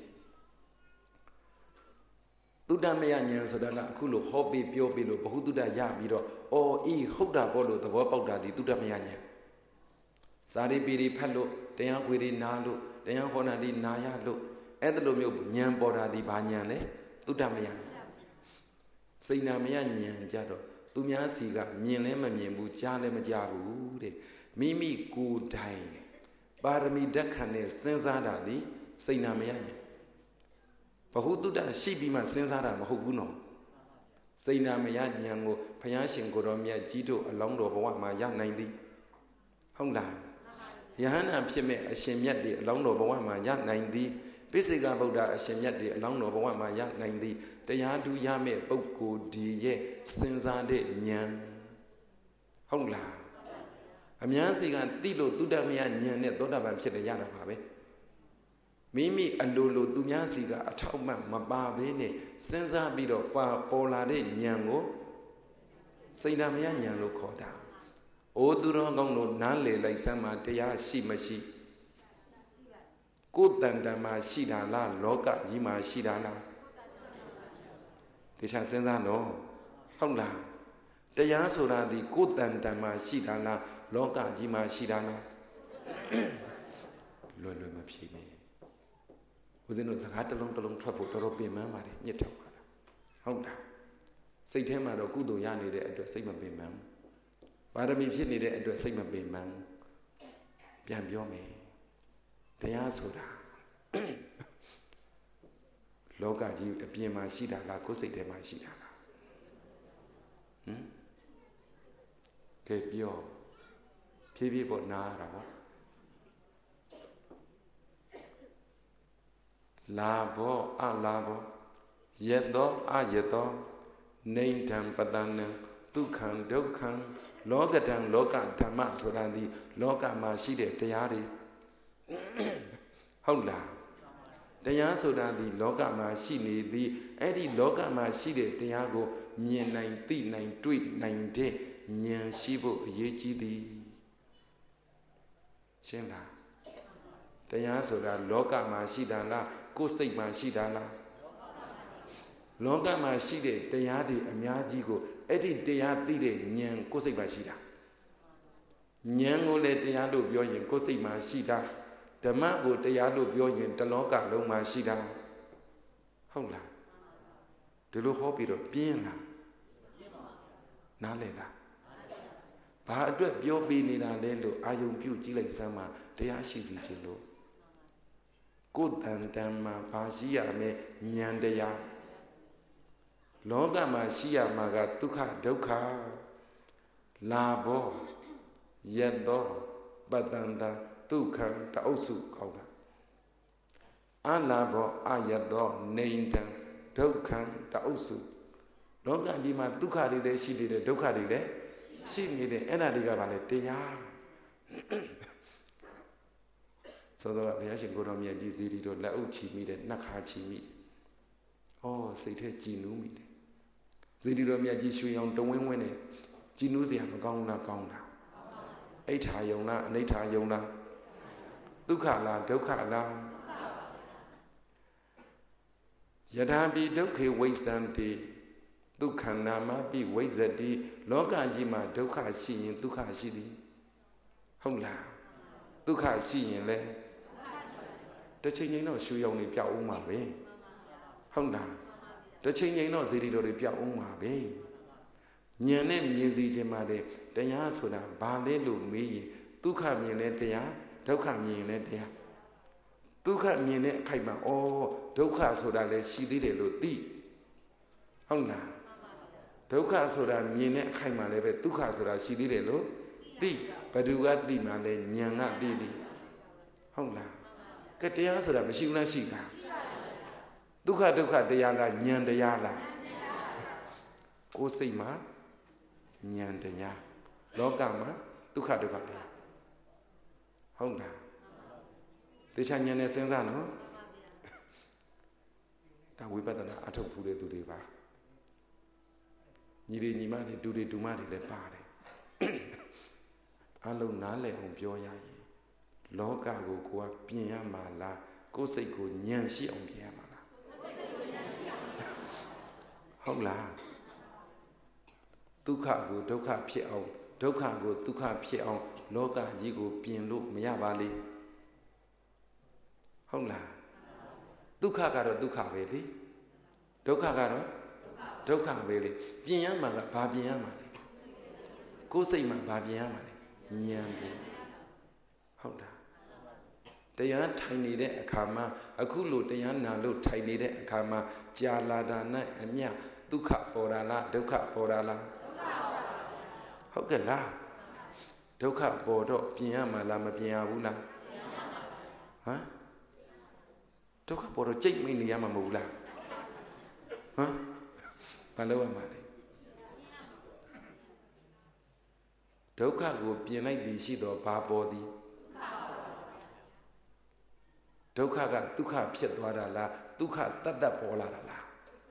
တုတ္တမယဉာဏ်ဆိုတာကအခုလိုဟောပြီးပြောပြီးလို့ဘဟုတုတ္တရပြီးတော့အော်ဤဟုတ်တာပေါ့လို့သဘောပေါက်တာဒီတုတ္တမယဉာဏ်စာရိပီတွေဖတ်လို့တရားခွေတွေနားလို့တရားဟောနာတွေနာရလို့အဲ့ဒါလိုမျိုးဉာဏ်ပေါ်တာဒီဘာဉာဏ်လဲတုတ္တမယဉာဏ်စိတ်နာမယဉာဏ်ကြတော့သူများစီကမြင်လဲမမြင်ဘူးကြားလဲမကြားဘူးတဲ့မိမိကိုယ်တိုင်ပါရမီဓာတ်ခံနဲ့စဉ်းစားတာဒီစိတ်နာမယဉာဏ်ဘဟုတုတ္တရှိပြီးမှစဉ်းစားတာမဟုတ်ဘူးနော်စိတ်နာမယဉာဏ်ကိုဘုရားရှင်ကိုယ်တော်မြတ်ကြီးတို့အလောင်းတော်ဘဝမှာရနိုင်သည်ဟုတ်လားယဟန္တာဖြစ်မဲ့အရှင်မြတ်တွေအလောင်းတော်ဘဝမှာရနိုင်သည်ပိစိကဗုဒ္ဓအရှင်မြတ်တွေအလောင်းတော်ဘဝမှာရနိုင်သည်တရားဓုရမဲ့ပုဂ္ဂိုလ်ဒီရဲ့စဉ်းစားတဲ့ဉာဏ်ဟုတ်လားအများစီကတိလို့တုတ္တမယဉာဏ်နဲ့သောတာပန်ဖြစ်တယ်ရတာပါပဲမိမိအလိုလိုသူများစီကအထောက်အပံ့မပါဘဲနဲ့စဉ်းစားပြီးတော့ပေါ်လာတဲ့ဉာဏ်ကိုစိတ်ဓာမယဉာဏ်လို့ခေါ်တာအိုးသူတော်ကောင်းတို့နားလေလိုက်စမ်းမှာတရားရှိမရှိကိုယ်တန်တမှာရှိတာလားလောကကြီးမှာရှိတာလားတရားစဉ်းစားတော့ဟုတ်လားတရားဆိုတာဒီကိုယ်တန်တမှာရှိတာလားလောကကြီးမှာရှိတာလားလွယ်လွယ်မဖြစ်နဲ့ဦးဇင်းတို့စကားတစ်လုံးတစ်လုံးထွက်ဖို့တော်တော်ပြင်ပန်းပါတယ်ညစ်ထောက်ပါလားဟုတ်လားစိတ်ထဲမှာတော့ကုသိုလ်ရနေတဲ့အတွက်စိတ်မပင်ပန်းပါရမီဖြစ်နေတဲ့အတွက်စိတ်မပင်ပန်းပြန်ပြောမယ်တရားဆိုတာလောကကြီးအပြင်မှာရှိတာလားကိုယ်စိတ်ထဲမှာရှိတာလားကဲပြောဖြည်းဖြည်းပေါ့နားရတာပေါ့လာဘောအလာဘောယက်သောအယက်သောနိဋ္ဌံပတနံဒုက္ခံဒုက္ခံလောကတံလောကဓမ္မဆိုတာဒီလောကမှာရှိတဲ့တရားတွေဟုတ်လားတရားဆိုတာဒီလောကမှာရှိနေသည်အဲ့ဒီလောကမှာရှိတဲ့တရားကိုမြင်နိုင်သိနိုင်တွေ့နိုင်တဲ့ဉာဏ်ရှိဖို့အရေးကြီးသည်ရှင်းလားတရားဆိုတာလောကမှာရှိတာလားကိုယ်စိတ်မှာရှိတာလားလောကမှာရှိတဲ့တရားတွေအများကြီးကိုအဲ့ဒီတရားသိတဲ့ဉာဏ်ကိုယ်စိတ်မှာရှိတာဉာဏ်ကိုလည်းတရားလို့ပြောရင်ကိုယ်စိတ်မှာရှိတာဓမ္မကိုတရားလို့ပြောရင်တလောကလုံးမှာရှိတာဟုတ်လားဒီလိုဟောပြီးတော့ပြင်းလားနားလည်လားဘာအတွက်ပြောပြနေတာလဲလို့အာယုံပြုကြည့်လိုက်စမ်းမှာတရားရှိစီခြင်းလို့ကိုယ်တန်တန်မှာဘာရှိရမလဲဉာဏ်တရားလောကမှာရှိရမှာကဒုက္ခဒုက္ခလာဘောယတ္တောပတ္တန္တဒုက္ခတအုပ်စုကောင်းတာအလာဘောအယတ္တောနေတံဒုက္ခတအုပ်စုလောကဒီမှာဒုက္ခတွေလည်းရှိနေတယ်ဒုက္ခတွေလည်းရှိနေတယ်အဲ့ဒါတွေကဘာလဲတရားဆိုတော့ဘုရားရှင်ကိုတော်မြတ်ကြီးဇီတိတို့လက်အုပ်ချီမိတယ်နှက်ခါချီမိဩစိတ်ထဲကြည်နူးမိတယ်ဇီတိတော်မြတ်ကြီးရွှေရောင်တဝင်းဝင်းနဲ့ကြည်နူးစရာမကောင်းလားကောင်းလားအိဋ္ဌာယုံလားအနိဋ္ဌာယုံလားဒုက္ခလားဒုက္ခလားယထာပိဒုက္ခေဝိဇ္ဇန္တိဒုက္ခနာမပိဝိဇ္ဇတိလောကကြီးမှာဒုက္ခရှိရင်ဒုက္ခရှိသည်ဟုတ်လားဒုက္ခရှိရင်လေတစ်ချိန်ချိန်တော့ရှူရုံတွေပြောက်ဦးမှာပဲဟုတ်လားတစ်ချိန်ချိန်တော့ဇေဒီတော်တွေပြောက်ဦးမှာပဲဉာဏ်နဲ့မြင်စီခြင်းမှာတဲ့တရားဆိုတာဘာလဲလို့မေးရင်ဒုက္ခမြင်တဲ့တရားဒုက္ခမြင်တဲ့တရားဒုက္ခမြင်တဲ့အခိုက်မှာဩဒုက္ခဆိုတာလည်းရှိသေးတယ်လို့သိဟုတ်လားဒုက္ခဆိုတာမြင်တဲ့အခိုက်မှာလည်းပဲဒုက္ခဆိုတာရှိသေးတယ်လို့သိဘယ်သူကသိမှလဲဉာဏ်ကသိတယ်ဟုတ်လားကဲတရားဆိုတာမရှိဘူးလားရှိတာဒုက္ခဒုက္ခတရားလားဉာဏ်တရားလားကိုယ်စိတ်မှာဉာဏ်တရားလောကမှာဒုက္ခဒုက္ခတရားဟုတ်လားတေချာဉာဏ်နဲ့စဉ်းစားနော်ဒါဝိပဿနာအထုတ်ဖူးတဲ့သူတွေပါညီတွေညီမတွေဒူတွေဒူမတွေလည်းပါတယ်အလုံးနားလည်အောင်ပြောရရင်လောကကိုကိုယ်ကပြင်ရမှာလားကိုယ်စိတ်ကိုဉာဏ်ရှိအောင်ပြင်ရမှာလားဟုတ်လားဒုက္ခကိုဒုက္ခဖြစ်အောင်ဒုက္ခကိုဒုက္ခဖြစ်အောင်လောကကြီးကိုပြင်လို့မရပါလေဟုတ်လားဒုက္ခကတော့ဒုက္ခပဲလေဒုက္ခကတော့ဒုက္ခပဲလေပြင်ရမှာကဘာပြင်ရမှာလဲကိုယ်စိတ်မှာဘာပြင်ရမှာလဲဉာဏ်ပြင်ဟုတ်လားတရားထိုင်နေတဲ့အခါမှာအခုလိုတရားနာလို့ထိုင်နေတဲ့အခါမှာကြာလာတာနဲ့အမျှဒုက္ခပေါ်တာလားဒုက္ခပေါ်တာလားဟုတ်ကဲ့လားဒုက္ခပေါ်တော့ပြင်ရမှာလားမပြင်ရဘူးလားဟမ်ဒုက္ခပေါ်တော့ကြိတ်မိတ်နေရမှာမဟုတ်လားဟမ်ဘာလို့ရမှာလဲဒုက္ခကိုပြင်လိုက်သည်ရှိတော့ဘာပေါ်သည်ဒုက္ခကဒုက္ခဖြစ်သွားတာလားဒုက္ခတတ်တတ်ပေါ်လာတာလား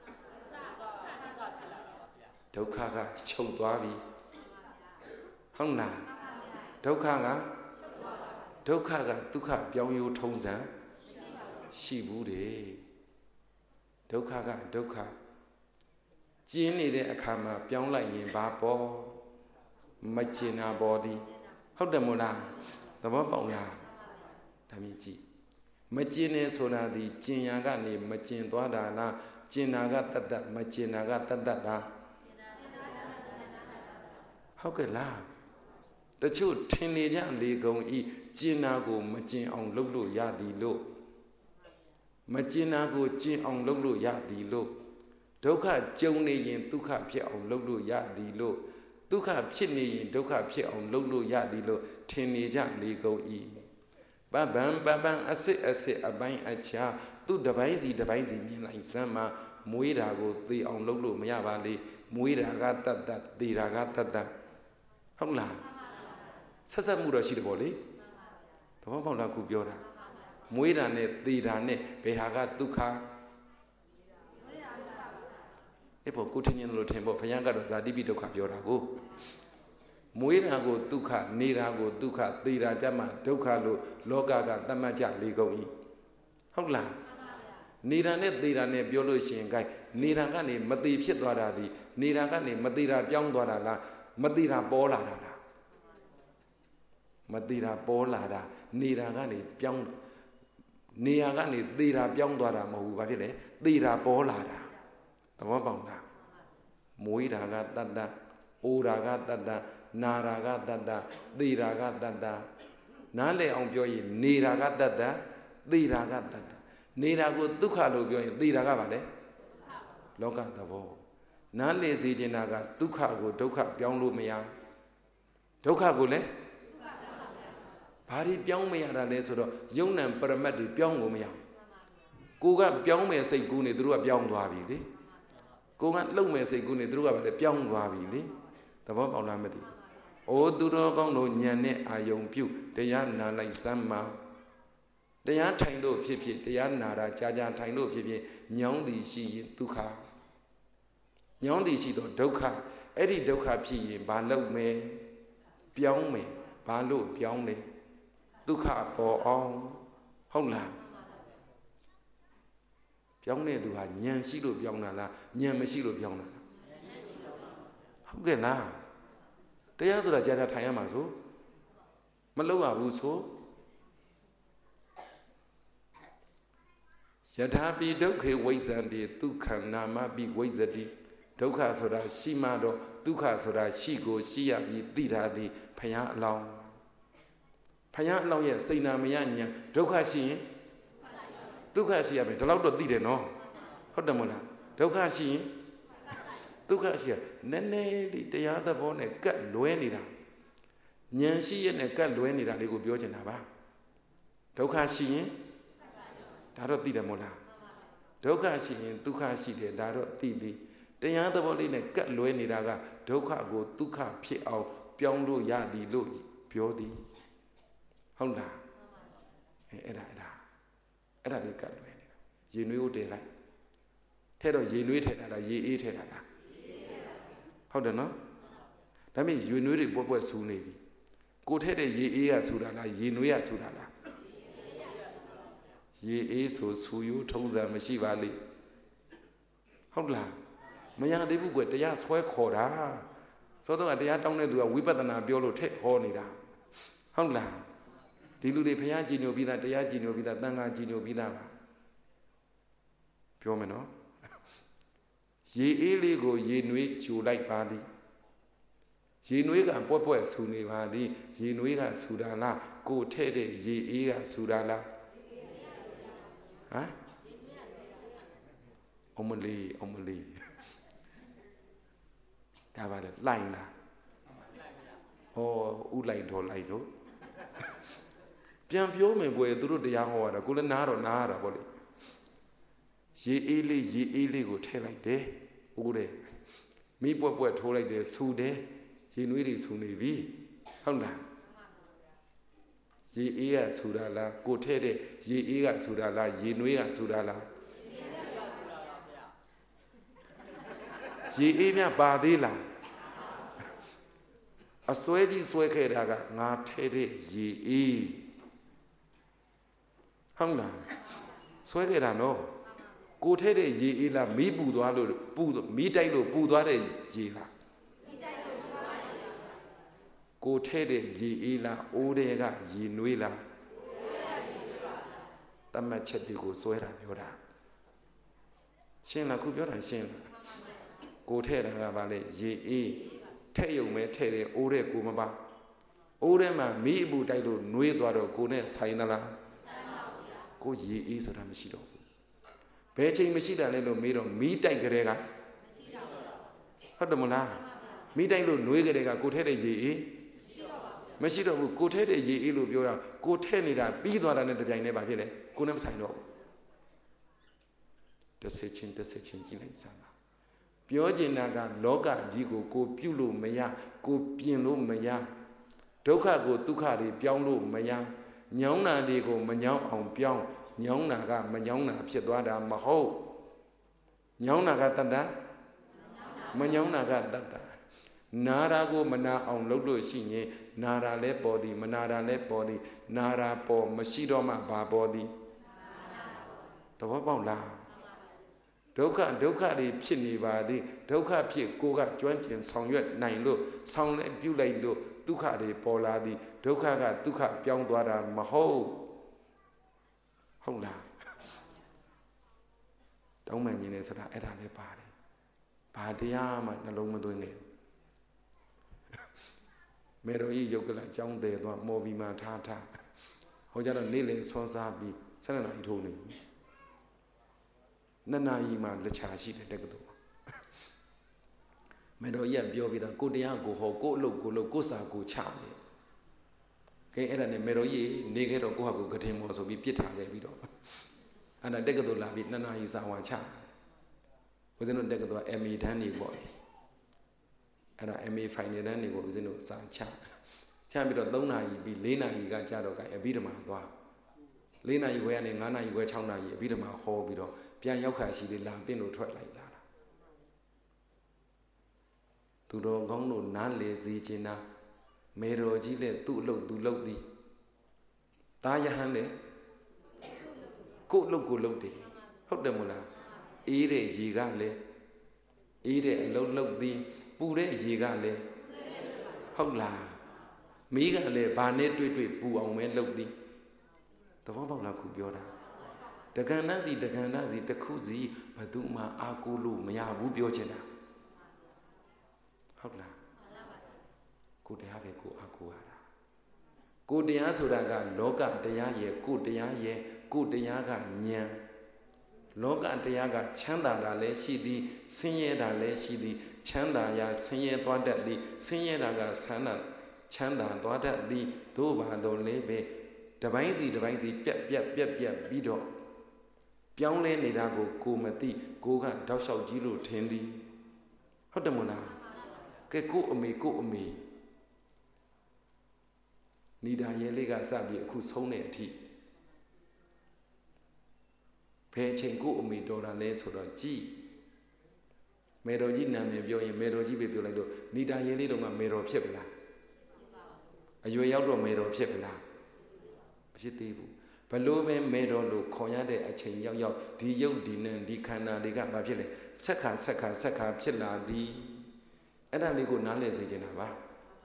ဒုက္ခကချုပ်သွားပြီဟုတ်လားဒုက္ခကဒုက္ခကဒုက္ခပြောင်းရိုးထုံးစံရှိဘူးတယ်ဒုက္ခကဒုက္ခကျင်းနေတဲ့အခါမှာပြောင်းလိုက်ရင်ဘာပေါ်မကျင်တာပေါ်သည်ဟုတ်တယ်မို့လားသဘောပေါက်လားဒါမြည်ကြည့်မကျင်နေဆိုတာဒီကျင်ရာကနေမကျင်သွားတာလားကျင်တာကတတ်တတ်မကျင်တာကတတ်တတ်လားဟုတ်ကဲ့လားတချို့ထင်နေကြလေကုန်ဤကျင်တာကိုမကျင်အောင်လုပ်လို့ရသည်လို့မကျင်တာကိုကျင်အောင်လုပ်လို့ရသည်လို့ဒုက္ခကြုံနေရင်ဒုက္ခဖြစ်အောင်လုပ်လို့ရသည်လို့ဒုက္ခဖြစ်နေရင်ဒုက္ခဖြစ်အောင်လုပ်လို့ရသည်လို့ထင်နေကြလေကုန်ဤပပံပပံအစစ်အစစ်အပိုင်းအခြားသူတပိုင်းစီတပိုင်းစီမြင်လိုက်စမ်းမှာမွေးတာကိုသေအောင်လုပ်လို့မရပါလေမွေးတာကတတ်တတ်သေတာကတတ်တတ်ဟုတ်လားဆက်ဆက်မှုတော့ရှိတယ်ပေါ့လေသဘောပေါက်လားခုပြောတာမွေးတာနဲ့သေတာနဲ့ဘယ်ဟာကဒုက္ခအဲ့ပေါ်ကိုထင်ရင်လို့ထင်ပေါ့ဘုရားကတော့ဇာတိပိဒုက္ခပြောတာကိုမွေးတာကိုဒုက္ခနေတာကိုဒုက္ခသေတာကြမှာဒုက္ခလို့လောကကသတ်မှတ်ကြလေကုန်၏ဟုတ်လားနေတာနဲ့သေတာနဲ့ပြောလို့ရှိရင် gain နေတာကနေမသေဖြစ်သွားတာဒီနေတာကနေမသေတာပြောင်းသွားတာလားမသေတာပေါ်လာတာလားမသေးတာပေါ်လာတာနေတာကနေပြောင်းနေရာကနေသေးတာပြောင်းသွားတာမဟုတ်ဘူးဘာဖြစ်လဲသေးတာပေါ်လာတာသဘောပေါက်လားမွေးတာကတတ္တအိုတာကတတ္တနာတာကတတ္တသေးတာကတတ္တနားလည်အောင်ပြောရင်နေတာကတတ္တသေးတာကတတ္တနေတာကိုဒုက္ခလို့ပြောရင်သေးတာကဘာလဲလောကသဘောနားလည်စေချင်တာကဒုက္ခကိုဒုက္ခပြောင်းလို့မရဒုက္ခကိုလည်းဘာတွေပြောင်းမရတာလဲဆိုတော့ယုံ nant ပရမတ်တွေပြောင်းလို့မရကိုကပြောင်းမယ်စိတ်ကူးနေသူတို့ကပြောင်းသွားပြီလေကိုကလှုပ်မယ်စိတ်ကူးနေသူတို့ကဘာလဲပြောင်းသွားပြီလေသဘောပေါက်လားမသိအိုးသူတော်ကောင်းတို့ညံနဲ့အာယုံပြုတရားနာလိုက်စမ်းမှာတရားထိုင်လို့ဖြစ်ဖြစ်တရားနာတာကြာကြာထိုင်လို့ဖြစ်ဖြစ်ညောင်းသည်ရှိရင်ဒုက္ခညောင်းသည်ရှိတော့ဒုက္ခအဲ့ဒီဒုက္ခဖြစ်ရင်ဘာလုပ်မယ်ပြောင်းမယ်ဘာလို့ပြောင်းလဲဒုက္ခပေါ်အောင်ဟုတ်လားပြောင်းတဲ့သူဟာဉာဏ်ရှိလို့ပြောင်းတာလားဉာဏ်မရှိလို့ပြောင်းတာလားဟုတ်ကဲ့လားတရားဆိုတာကြာကြာထိုင်ရမှာဆိုမလုပ်ရဘူးဆိုယထာပိဒုက္ခေဝိဇ္ဇန္တိဒုက္ခနာမပိဝိဇ္ဇတိဒုက္ခဆိုတာရှိမှတော့ဒုက္ခဆိုတာရှိကိုရှိရပြီးသိတာသည်ဘုရားအလောင်းဘုရားအလောင်းရဲ့စိတ်နာမယဉာဏ်ဒုက္ခရှိရင်ဒုက္ခရှိရမယ်ဒီလောက်တော့သိတယ်နော်ဟုတ်တယ်မဟုတ်လားဒုက္ခရှိရင်ဒုက္ခရှိရနည်းနည်းလေးတရားသဘောနဲ့ကတ်လွဲနေတာဉာဏ်ရှိရနဲ့ကတ်လွဲနေတာလေးကိုပြောချင်တာပါဒုက္ခရှိရင်ဒါတော့သိတယ်မဟုတ်လားဒုက္ခရှိရင်ဒုက္ခရှိတယ်ဒါတော့သိပြီတရားသဘောလေးနဲ့ကတ်လွဲနေတာကဒုက္ခကိုဒုက္ခဖြစ်အောင်ပြောင်းလို့ရသည်လို့ပြောသည်ဟုတ်လားအဲ့ဒါလေးကတ်လွဲနေတာရေနွေးကိုတည်လိုက်ထဲတော့ရေနွေးထည့်တာလားရေအေးထည့်တာလားဟုတ်တယ်နော်ဒါပေမဲ့ရေနွေးတွေပွက်ဆူနေပြီကိုထည့်တဲ့ရေအေးကဆူတာလားရေနွေးကဆူတာလားရေအေးဆိုဆူယူထုံးစံမရှိပါလိမ့်ဟုတ်လားမရသေးဘူးကွတရားဆွဲခေါ်တာသောတော့တရားတောင်းတဲ့သူကဝိပဿနာပြောလို့ထည့်ဟောနေတာဟုတ်လားဒီလူတွေဘုရားကြည်ညိုပြီးသားတရားကြည်ညိုပြီးသားတန်ခါကြည်ညိုပြီးသားပါပြောမယ်နော်ရေအေးလေးကိုရေနွေးဂျူလိုက်ပါသည်ရေနွေးကပွက်ဆူနေပါသည်ရေနွေးကဆူတာလားကိုထည့်တဲ့ရေအေးကဆူတာလားဟမ်အမလီဒါပါလေလိုက်လားဟောဥလိုက်တော့လိုက်တော့ပြန်ပြောမယ်ကွယ်သူတို့တရားဟောရတာကိုလည်းနားရတာပေါ့လေရေအေးလေးကိုထည့်လိုက်တယ်ဦးတယ်မိပွက်ထိုးလိုက်တယ်ဆူတယ်ရေနွေးတွေဆူနေပြီဟုတ်လားရေအေးကဆူတာလားကိုထဲတဲ့ရေအေးကဆူတာလားရေနွေးကဆူတာလားရေအေးမြပါသေးလားအစွဲကြီးစွဲခဲ့တာကငါထဲတဲ့ရေအေးဟုတ်လားစွဲခဲ့တာနော်ကိုထဲတဲ့ရေအေးလားမီးပူသွားလို့မီးတိုက်လို့ပူသွားတဲ့ရေလားကိုထဲတဲ့ရေအေးလားအိုးတဲ့ကရေနွေးလားတမတ်ချက်တွေကိုစွဲတာပြောတာရှင်းလားခုပြောတာရှင်းလားကိုထဲတာကဘာလဲရေအေးထဲ့ယုံမဲထဲ့တယ်အိုးတဲ့ကိုမပါအိုးထဲမှာမီးအပူတိုက်လို့နွေးသွားတော့ကိုနဲ့ဆိုင်သလားကိုရေအေးဆိုတာမရှိတော့ဘူးဘယ်ချိန်မရှိတာလဲလို့မေးတော့မီးတိုက်ကြတဲ့ကဟုတ်တယ်မလားမီးတိုက်လို့နွေးကြတဲ့ကကိုထဲ့တဲ့ရေအေးမရှိတော့ဘူးကိုထဲ့တဲ့ရေအေးလို့ပြောရကိုထဲ့နေတာပြီးသွားတာနဲ့တပြိုင်တည်းပါဖြစ်လေကိုနဲ့မဆိုင်တော့ဘူးတစ်ဆက်ချင်းကြည့်လိုက်စမ်းပါပြောကျင်တာကလောကကြီးကိုပြုလို့မရကိုပြင်လို့မရဒုက္ခကိုဒုက္ခတွေပြောင်းလို့မရညောင်းတာတွေကိုမညောင်းအောင်ပြောင်းညောင်းတာကမညောင်းတာဖြစ်သွားတာမဟုတ်ညောင်းတာကတတ္တမညောင်းတာကတတ္တနာရာကိုမနာအောင်လုပ်လို့ရှိရင်နာရာလဲပေါ်သည်မနာရာလဲပေါ်သည်နာရာပေါ်မရှိတော့မှဘာပေါ်သည်သဘောပေါက်လားဒုက္ခတွေဖြစ်နေပါသည်ဒုက္ခဖြစ်ကိုကကျွမ်းကျင်ဆောင်ရွက်နိုင်လို့ဆောင်လဲပြုလိုက်လို့ဒုက္ခတွေပေါ်လာသည်ဒုက္ခကဒုက္ခပြောင်းသွားတာမဟုတ်လားတောင်းပန်ခြင်းနဲ့ဆိုတာအဲ့ဒါလည်းပါတယ်ဘာတရားမှနှလုံးမသွင်းနဲ့မေတော်ကြီးယုတ်ကလအကြောင်းတည်သွားမော်ဘီမှာထားဟောကြတော့နေ့လည်စောစားပြီး7 နာရီထိုးနေ2 နာရီမှလက်ချာရှိတယ်တက္ကသိုလ်မေတော်ကြီးကပြောပြီးတော့ကိုတရားကိုဟောကိုအလုပ်ကိုလုပ်ကိုစာကိုချတယ်ကဲအဲ့ဒါနဲ့မေတော်ကြီးနေခဲ့တော့ကိုဟာကိုကတင်မော်ဆိုပြီးပြစ်ထားခဲ့ပြီးတော့အဲ့ဒါတက္ကသိုလ်လာပြီး2 နာရီစာဝါချဦးဇင်းတို့တက္ကသိုလ်က MA တန်းနေပေါ့အဲ့ဒါ MA final တန်းနေကိုဦးဇင်းတို့စာချပြီးတော့3 နာရီပြီး4 နာရီကကြာတော့ကအဘိဓမ္မာသွား4 နာရီခွဲကနေ5 နာရီခွဲ6 နာရီအဘိဓမ္မာဟောပြီးတော့ပြန်ရောက်ခါရှိလေးလာပင့်လို့ထွက်လိုက်လာတာသူတော်ကောင်းတို့နားလေစီခြင်းနာမေတော်ကြီးလည်းသူ့အလုပ်သူလုပ်သည်တာယဟန်လည်းကို့အလုပ်ကိုလုပ်တယ်ဟုတ်တယ်မို့လားအေးတဲ့ရေကလည်းအေးတဲ့အလုပ်လုပ်သည်ပူတဲ့ရေကလည်းဟုတ်လားမီးကလည်းဘာနဲ့တွေ့ပူအောင်ပဲလုပ်သည်သဘောပေါက်လားခုပြောတာတက္ကန္တစီတစ်ခုစီဘယ်သူမှအားကိုးလို့မရဘူးပြောချင်တာဟုတ်လားကိုတရားပဲကိုအားကိုးရတာကိုတရားဆိုတာကလောကတရားရဲ့ကိုတရားရဲ့ကိုတရားကဉာဏ်လောကတရားကချမ်းသာတာလည်းရှိသည်ဆင်းရဲတာလည်းရှိသည်ချမ်းသာရာဆင်းရဲသွားတတ်သည်ဆင်းရဲတာကချမ်းသာသွားတတ်သည်သို့ပါတော့လည်းပဲတပိုင်းစီပြက်ပြီးတော့ပြောင်းလဲနေတာကိုမသိကိုကတောက်လျှောက်ကြီးလို့ထင်သည်ဟုတ်တယ်မို့လားကဲကိုအမေနေတာရဲလေးကစပြီးအခုဆုံးတဲ့အထိဘယ်ချိန်ကိုအမေတော်တာလဲဆိုတော့ကြည်မေတော်ကြီးနာမည်ပြောရင်မေတော်ကြီးပဲပြောလိုက်တော့နေတာရဲလေးတော့မှမေတော်ဖြစ်ပလားအရွယ်ရောက်တော့မေတော်ဖြစ်ပလားမဖြစ်သေးဘူးဘလို့ပဲမေတော်လို့ခေါ်ရတဲ့အချိန်ရောက်ဒီယုတ်ဒီနံဒီခန္ဓာတွေကဘာဖြစ်လဲဆက်ခါဖြစ်လာသည်အဲ့ဒါလေးကိုနားလည်စေချင်တာပါ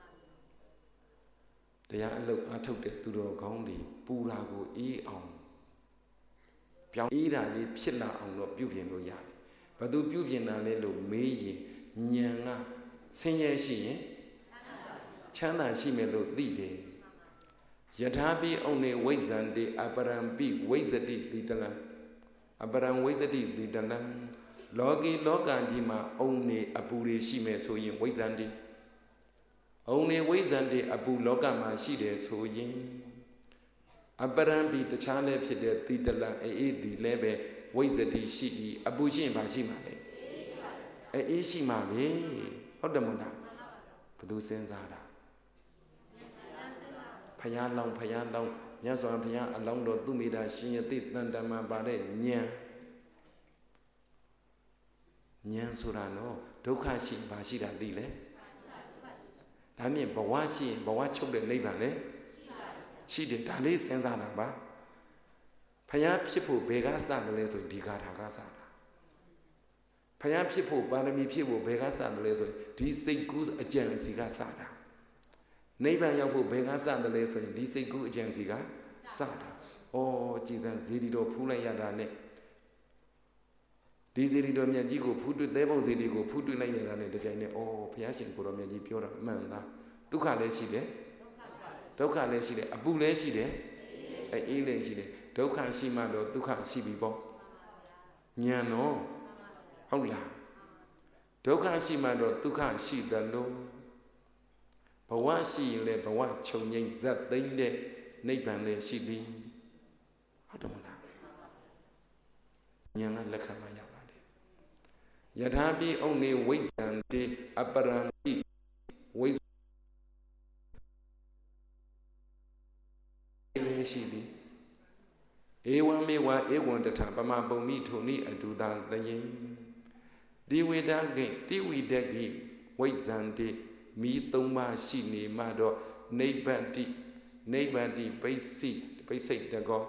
တရားအလုပ်အားထုတ်တဲ့သူတော်ကောင်းတွေပူတာကိုအေးအောင်ပြောင်းအေးတာလေးဖြစ်လာအောင်တော့ပြုပြင်လို့ရတယ်ဘယ်သူပြုပြင်တာလဲလို့မေးရင်ဉာဏ်ကဆင်းရဲရှိရင်ချမ်းသာရှိမယ်လို့သိတယ်ယထာပိဩနေဝိဇ္ဇန္တိအပရံပိဝိဇ္ဇတိတိတလံအပရံဝိဇ္ဇတိတိတလံလောကီလောကကြီးမှာဩနေအပူတွေရှိမယ်ဆိုရင်ဝိဇ္ဇန္တိဩနေဝိဇ္ဇန္တိအပူလောကမှာရှိတယ်ဆိုရင်အပရံပိတခြားလည်းဖြစ်တဲ့တိတလံအေးဒီလည်းပဲဝိဇ္ဇတိရှိ၏အပူရှိရင်ဘာရှိမှာလဲအေးရှိမှာပဲဟုတ်တယ်မို့လားဘယ်သူစဉ်းစားတာဖယားလောင်းမြတ်စွာဘုရားအလောင်းတော်သူမိတာရှင်ယတိတန်တမန်ပါတဲ့ဉာဏ်ဆိုတာနော်ဒုက္ခရှိဘာရှိတာသိလဲဒါမြင်ဘဝရှိရင်ဘဝချုပ်တဲ့နိဗ္ဗာန်လေရှိတယ်ဒါလေးစဉ်းစားတာပါဖယားဖြစ်ဖို့ဘယ်ကစတယ်လဲဆိုဒီဂါထာကစတာဖယားဖြစ်ဖို့ပါရမီဖြစ်ဖို့ဘယ်ကစတယ်လဲဆိုဒီစိတ်ကူးအကြံစီကစတာနိဗ္ဗာန်ရောက်ဖို့ဘယ်ကစတယ်လဲဆိုရင်ဒီစိတ်ကူးအကြံစီကစတာဩကြည်စံဇေဒီတော်ဖူးလိုက်ရတာနဲ့ဒီဇေဒီတော်မြတ်ကြီးကိုဖူးတွေ့သဲပုံဇေဒီကိုဖူးတွေ့လိုက်ရတာနဲ့တကြိုင်နဲ့ဩဘုရားရှင်ကိုတော်မြတ်ကြီးပြောတာမှန်လားဒုက္ခလည်းရှိတယ်ဒုက္ခလည်းရှိတယ်အပူလည်းရှိတယ်အေးလည်းရှိတယ်ဒုက္ခရှိမှတော့ဒုက္ခရှိပြီပေါ့ဉာဏ်တော့ဟုတ်လားဒုက္ခရှိမှတော့ဒုက္ခရှိတယ်လို့ဘဝရှိရင်လည်းဘဝချုပ်ငြိမ်းဇတ်သိမ့်တဲ့နိဗ္ဗာန်လည်းရှိသည်ဟုတ်တယ်မလားဉာဏ်ကလက်ခံမှရပါတယ်ယထာပိဩနေဝိဇ္ဇန္တိအပရံပိဝိဇ္ဇလည်းရှိသည်ဧဝံမေဝဧဝံတထပမပုံမိထုံနိအတုတာလယင်ဒီဝိဒဂိတိဝိဒဂိဝိဇ္ဇန္တိမိသုံးပါးရှိနေမှတော့နိဗ္ဗန္တိပိစိတ်တကော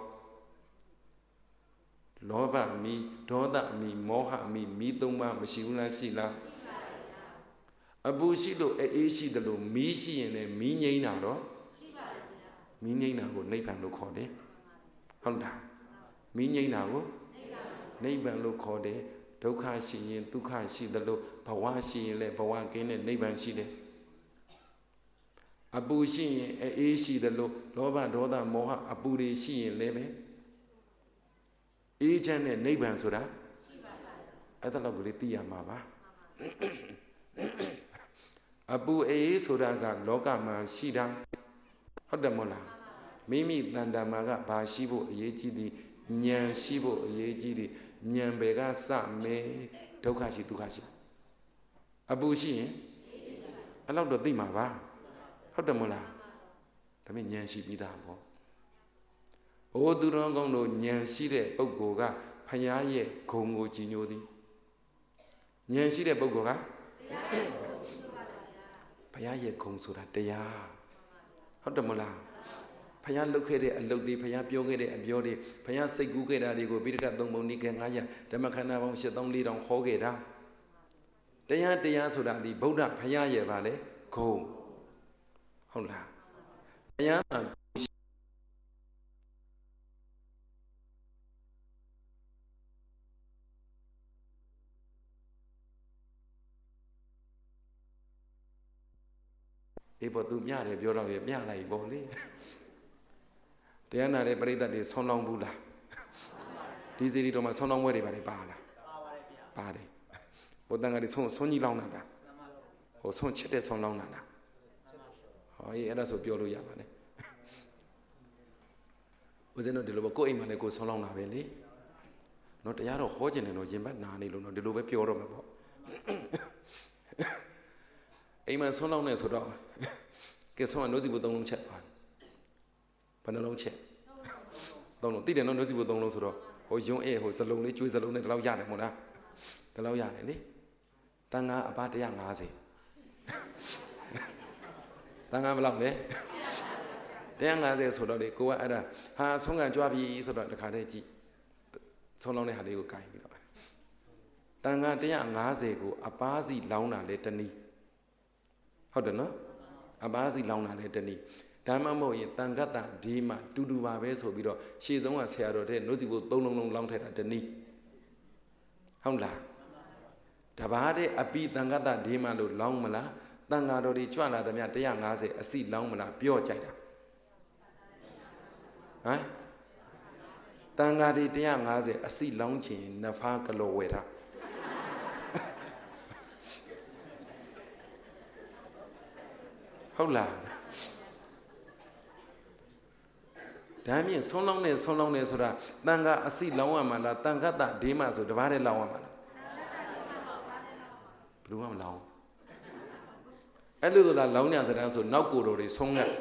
လောဘမိဒေါသမီမောဟမိသုံးပါးမရှိဘူးလားရှိလားအပူရှိလို့အေးရှိတယ်လို့မီးရှိရင်လည်းမီးငိမ့်တာတော့မီးငိမ့်တာကိုနိဗ္ဗာန်လို့ခေါ်တယ်ဟုတ်လားမီးငိမ့်တာကိုနိဗ္ဗာန်လို့ခေါ်တယ်ဒုက္ခရှိရင်ဒုက္ခရှိတယ်လို့ဘဝရှိရင်လည်းဘဝကင်းတဲ့နိဗ္ဗာန်ရှိတယ်အပူရှိရင်အေးရှိတယ်လို့လောဘဒေါသမောဟအပူတွေရှိရင်လည်းပဲအေးချမ်းတဲ့နိဗ္ဗာန်ဆိုတာအဲ့ဒါတော့ကိုလေသိရမှာပါအပူအေးဆိုတာကလောကမှာရှိတာဟုတ်တယ်မို့လားမိမိတန်တမာကဘာရှိဖို့အရေးကြီးသည်ဉာဏ်ရှိဖို့အရေးကြီးသည်ဉာဏ်ပဲကစမဲဒုက္ခရှိဒုက္ခရှိအပူရှိရင်အဲ့လောက်တော့သိမှာပါဟုတ်တယ်မို့လားဒါပေမဲ့ဉာဏ်ရှိပြီးသားပေါ့ဟိုသူတော်ကောင်းတို့ဉာဏ်ရှိတဲ့ပုဂ္ဂိုလ်ကဖယားရဲ့ဂုံကိုကြည်ညိုသည်ဉာဏ်ရှိတဲ့ပုဂ္ဂိုလ်ကဘုရားရဲ့ဂုံဆိုတာတရားဟုတ်တယ်မလားဘုရားလုပ်ခဲ့တဲ့အလုပ်တွေဘုရားပြောခဲ့တဲ့အပြောတွေဘုရားစိတ်ကူးခဲ့တာတွေကိုပိဋကတ်သုံးပုံနိကေ900ဓမ္မခန္ဓာပေါင်း7400ဟောခဲ့တာတရားဆိုတာဒီဗုဒ္ဓဘုရားရဲ့ပါလေဂုံဟုတ်လားဘုရားမှာအေးပေါ်သူမြတယ်ပြောတော့ရမြလိုက်ပေါ့လေတရားနာတဲ့ပရိသတ်တွေဆောင်းလောင်းဘူးလားဒီစီရီတော်မှာဆောင်းလောင်းဝဲတွေပါတယ်ပါလားပါတယ်ဘုဒ္ဓံကတွေဆုံးကြီးလောင်းတာလားဟိုဆုံးချစ်တဲ့ဆောင်းလောင်းတာလားဟောအေးအဲ့ဒါဆိုပြောလို့ရပါတယ်ဦးဇင်းတို့ဒီလိုပဲကိုယ်အိမ်မှာလည်းကိုယ်ဆောင်းလောင်းတာပဲလေနော်တရားတော့ဟောကျင်တယ်တော့ရင်ဘတ်နာနေလို့နော်ဒီလိုပဲပြောတော့မှာပေါ့အိမ်မှာဆုံးလောင်းနေဆိုတော့ကဲဆုံးကနှုတ်စီဖို့3လုံးချက်ပါဘယ်နှလုံးချက်3လုံးတိတယ်နော်နှုတ်စီဖို့3လုံးဆိုတော့ဟိုယွန်းဟိုဇလုံးလေးကျွေးဇလုံးနဲ့ဒီလောက်ရတယ်မို့လားဒီလောက်ရတယ်လေတန်ခါအပါ150တန်ခါဘယ်လောက်လဲ150ဆိုတော့လေကိုကအဲ့ဒါဟာဆုံးကကြွားပြီဆိုတော့တခါတည်းကြည့်ဆုံးလောင်းတဲ့ဟာလေးကိုကိုင်ပြီးတော့တန်ခါ150ကိုအပါးစီလောင်းတာလေတနည်းဟုတ်တယ်နော်အပါးစီလောင်းတာလည်းတနည်းဒါမှမဟုတ်ရင်တန်ခတ်တာဒီမှာတူတူပါပဲဆိုပြီးတော့ရှေ့ဆုံးကဆရာတော်တဲ့နှုတ်စီဖို့3လုံးလုံးလောင်းထည့်တာတနည်းဟုတ်လားတပါးတဲ့အပိတန်ခတ်တာဒီမှာလို့လောင်းမလားတန်ဃာတော်တွေကြွလာသမျှ150အစီလောင်းမလားပြောကြိုက်တာဟမ်တန်ဃာတွေ150အစီလောင်းချင်နဖားကလောဝဲတာဟုတ်လားဒါမြင့်ဆုံးလောင်းနေဆိုတာတန်ခါအစီလောင်းရမှာလားတန်ခတ်တာဒေးမဆိုတပါးတည်းလောင်းရမှာလားဘယ်လိုမှမလောင်းအဲ့လိုဆိုတာလောင်းညာစတန်းဆိုနောက်ကိုယ်တော်တွေဆုံးရ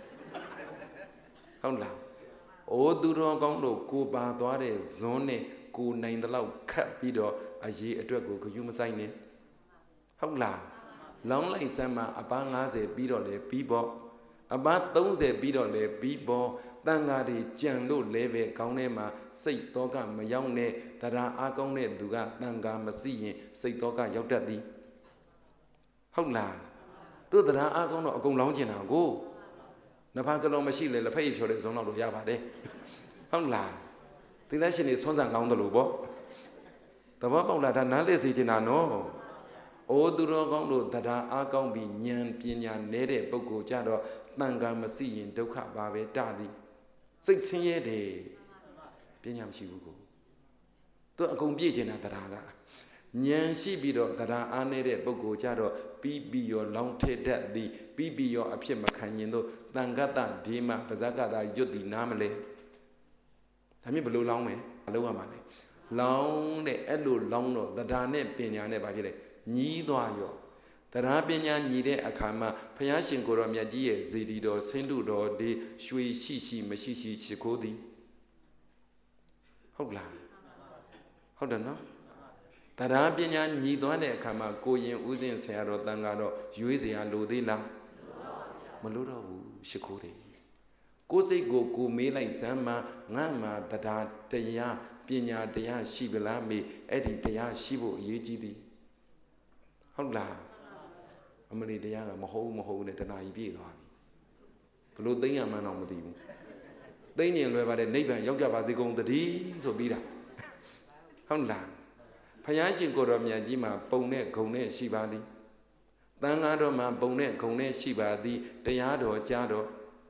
ဟုတ်လားအိုးသူတော်ကောင်းတို့ကိုပါသွားတဲ့ဇွန်းနဲ့ကိုနိုင်တဲ့လောက်ခတ်ပြီးတော့အရေးအတွက်ကိုဂယုမဆိုင်နဲ့ဟုတ်လားလောင်းလိုက်စမ်းမှာအပား50ပြီးတော့လေပြီးပေါ့အပား30ပြီးတော့လေပြီးပေါ့တန်ဃာတွေကြံလို့လဲပဲခေါင်းထဲမှာစိတ်တော့ကမရောက်နဲ့တရားအားကောင်းတဲ့သူကတန်ဃာမစီရင်စိတ်တော့ကရောက်တတ်သည်ဟုတ်လားသူတရားအားကောင်းတော့အကုန်လောင်းကျင်တာကိုနဖာကလုံးမရှိလေလက်ဖက်ရည်ဖြော်တဲ့ဇုံတော့လို့ရပါတယ်ဟုတ်လားသီလရှင်တွေဆွမ်းဆန်ကောင်းတယ်လို့ပေါ့သဘောပေါက်လားဒါနားလေစီချင်တာနော်အိုးသူတော်ကောင်းတို့တရားအားကောင်းပြီးဉာဏ်ပညာနေတဲ့ပုဂ္ဂိုလ်ကြတော့တန်ခါမစီရင်ဒုက္ခပါပဲတသည်စိတ်ဆင်းရဲတယ်ပညာမရှိဘူးကိုသူအကုန်ပြည့်ကျင်တာတရားကဉာဏ်ရှိပြီးတော့တရားအားနေတဲ့ပုဂ္ဂိုလ်ကြတော့ပြီးရောလောင်းထက်တတ်သည်ပြီးရောအဖြစ်မခံရင်တို့တန်ခတ်တာဒီမှာပါဇက်ကတာရွတ်သည်နားမလဲဒါမြင်ဘလို့လောင်းမယ်မလုပ်ရမှာလေလောင်းတဲ့အဲ့လိုလောင်းတော့တရားနဲ့ပညာနဲ့ဘာဖြစ်လဲညီးသွားရောတရားပညာညီတဲ့အခါမှာဘုရားရှင်ကိုရောမြတ်ကြီးရဲ့ဇေဒီတော်ဆင်းတုတော်ဒီရွှေရှိမရှိရှိချခိုးသည်ဟုတ်လားဟုတ်တယ်နော်တရားပညာညီသွားတဲ့အခါမှာကိုရင်ဥစဉ်ဆရာတော်တန်ဃာတော်ရွေးစရာလိုသေးလားမလိုတော့ဘူးရှိခိုးတယ်ကိုယ်စိတ်ကိုမေးလိုက်စမ်းမှာငါမှာတရားပညာတရားရှိပလားမေးအဲ့ဒီတရားရှိဖို့အရေးကြီးသည်ဟုတ်လားအမလီတရားကမဟုတ်နဲ့တဏှာကြီးပြည့်သွားပြီဘလို့သိရမှန်းတော့မသိဘူးသိဉ္ဇဉ်လွယ်ပါတယ်နိဗ္ဗာန်ရောက်ကြပါစေကုန်တည်းဆိုပြီးတာဟုတ်လားဘုရားရှင်ကိုယ်တော်မြတ်ကြီးမှာပုံနဲ့ဂုံနဲ့ရှိပါသည်သံဃာတော်မှာပုံနဲ့ဂုံနဲ့ရှိပါသည်တရားတော်ကြားတော်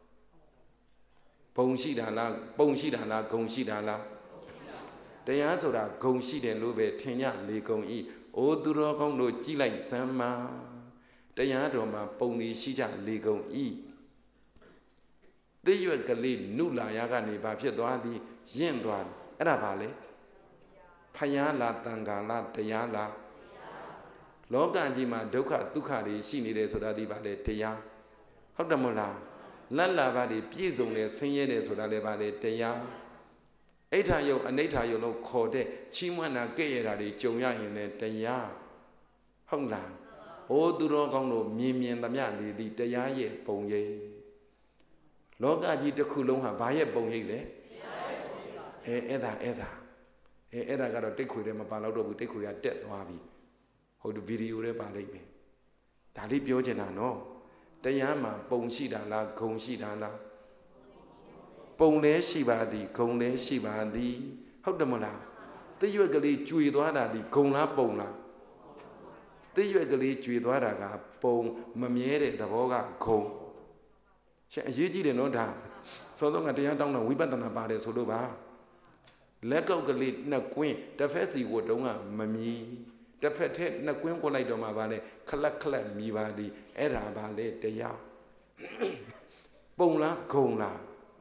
ပုံရှိတာလားပုံရှိတာလားဂုံရှိတာလားတရားဆိုတာဂုံရှိတယ်လို့ပဲထင်ကြလေကုန်၏အိုသူတော်ကောင်းတို့ကြည်လိုက်စမ်းပါတရားတော်မှာပုံနေရှိကြလေကုန်၏သိရွက်ကလေးနုလာရကနေဘာဖြစ်သွားသည်ရင့်သွားတယ်အဲ့ဒါဘာလဲဖယားလားတန်ခါလားတရားလားလောကကြီးမှာဒုက္ခဒုက္ခတွေရှိနေတယ်ဆိုတာဒီဘာလဲတရားဟုတ်တယ်မဟုတ်လားလတ်လာပါတွေပြည့်စုံတယ်ဆင်းရဲတယ်ဆိုတာလည်းဘာလဲတရားအိဋ္ဌာယုတ်အနိဋ္ဌာယုတ်လို့ခေါ်တဲ့ချီးမွမ်းတာကဲ့ရဲ့တာတွေကြုံရရင်လည်းတရားဟုတ်လားဟိုသူတော်ကောင်းတို့မြင်သမျှနေသည်တရားရဲ့ပုံရိပ်လောကကြီးတစ်ခုလုံးဟာဘာရဲ့ပုံရိပ်လဲအဲ့ဒါကတော့တိတ်ခွေတယ်မပါတော့ဘူးတိတ်ခွေကတက်သွားပြီဟုတ်တယ်ဗီဒီယိုထဲပါလိမ့်မယ်ဒါလေးပြောချင်တာနော်တရားမှာပုံရှိတာလားဂုံရှိတာလားပုံလည်းရှိပါသည်ဂုံလည်းရှိပါသည်ဟုတ်တယ်မလားသိရွက်ကလေးကျွေသွားတာဒီဂုံလားပုံလားသိရွက်ကလေးကျွေသွားတာကပုံမမြဲတဲ့သဘောကဂုံရှင်အရေးကြီးတယ်နော်ဒါစောစောကတရားတောင်းတာဝိပဿနာပါတယ်ဆိုလို့ပါလက်ကောက်ကလေးနှစ်ကွင်းတစ်ဖက်စီဝတ်တုံးကမမြည်တစ်ဖက်ထဲနှစ်ကွင်းကိုလိုက်တော့မှပါလေခလက်မြည်ပါသည်အဲ့ဒါပါလေတရားပုံလားဂုံလား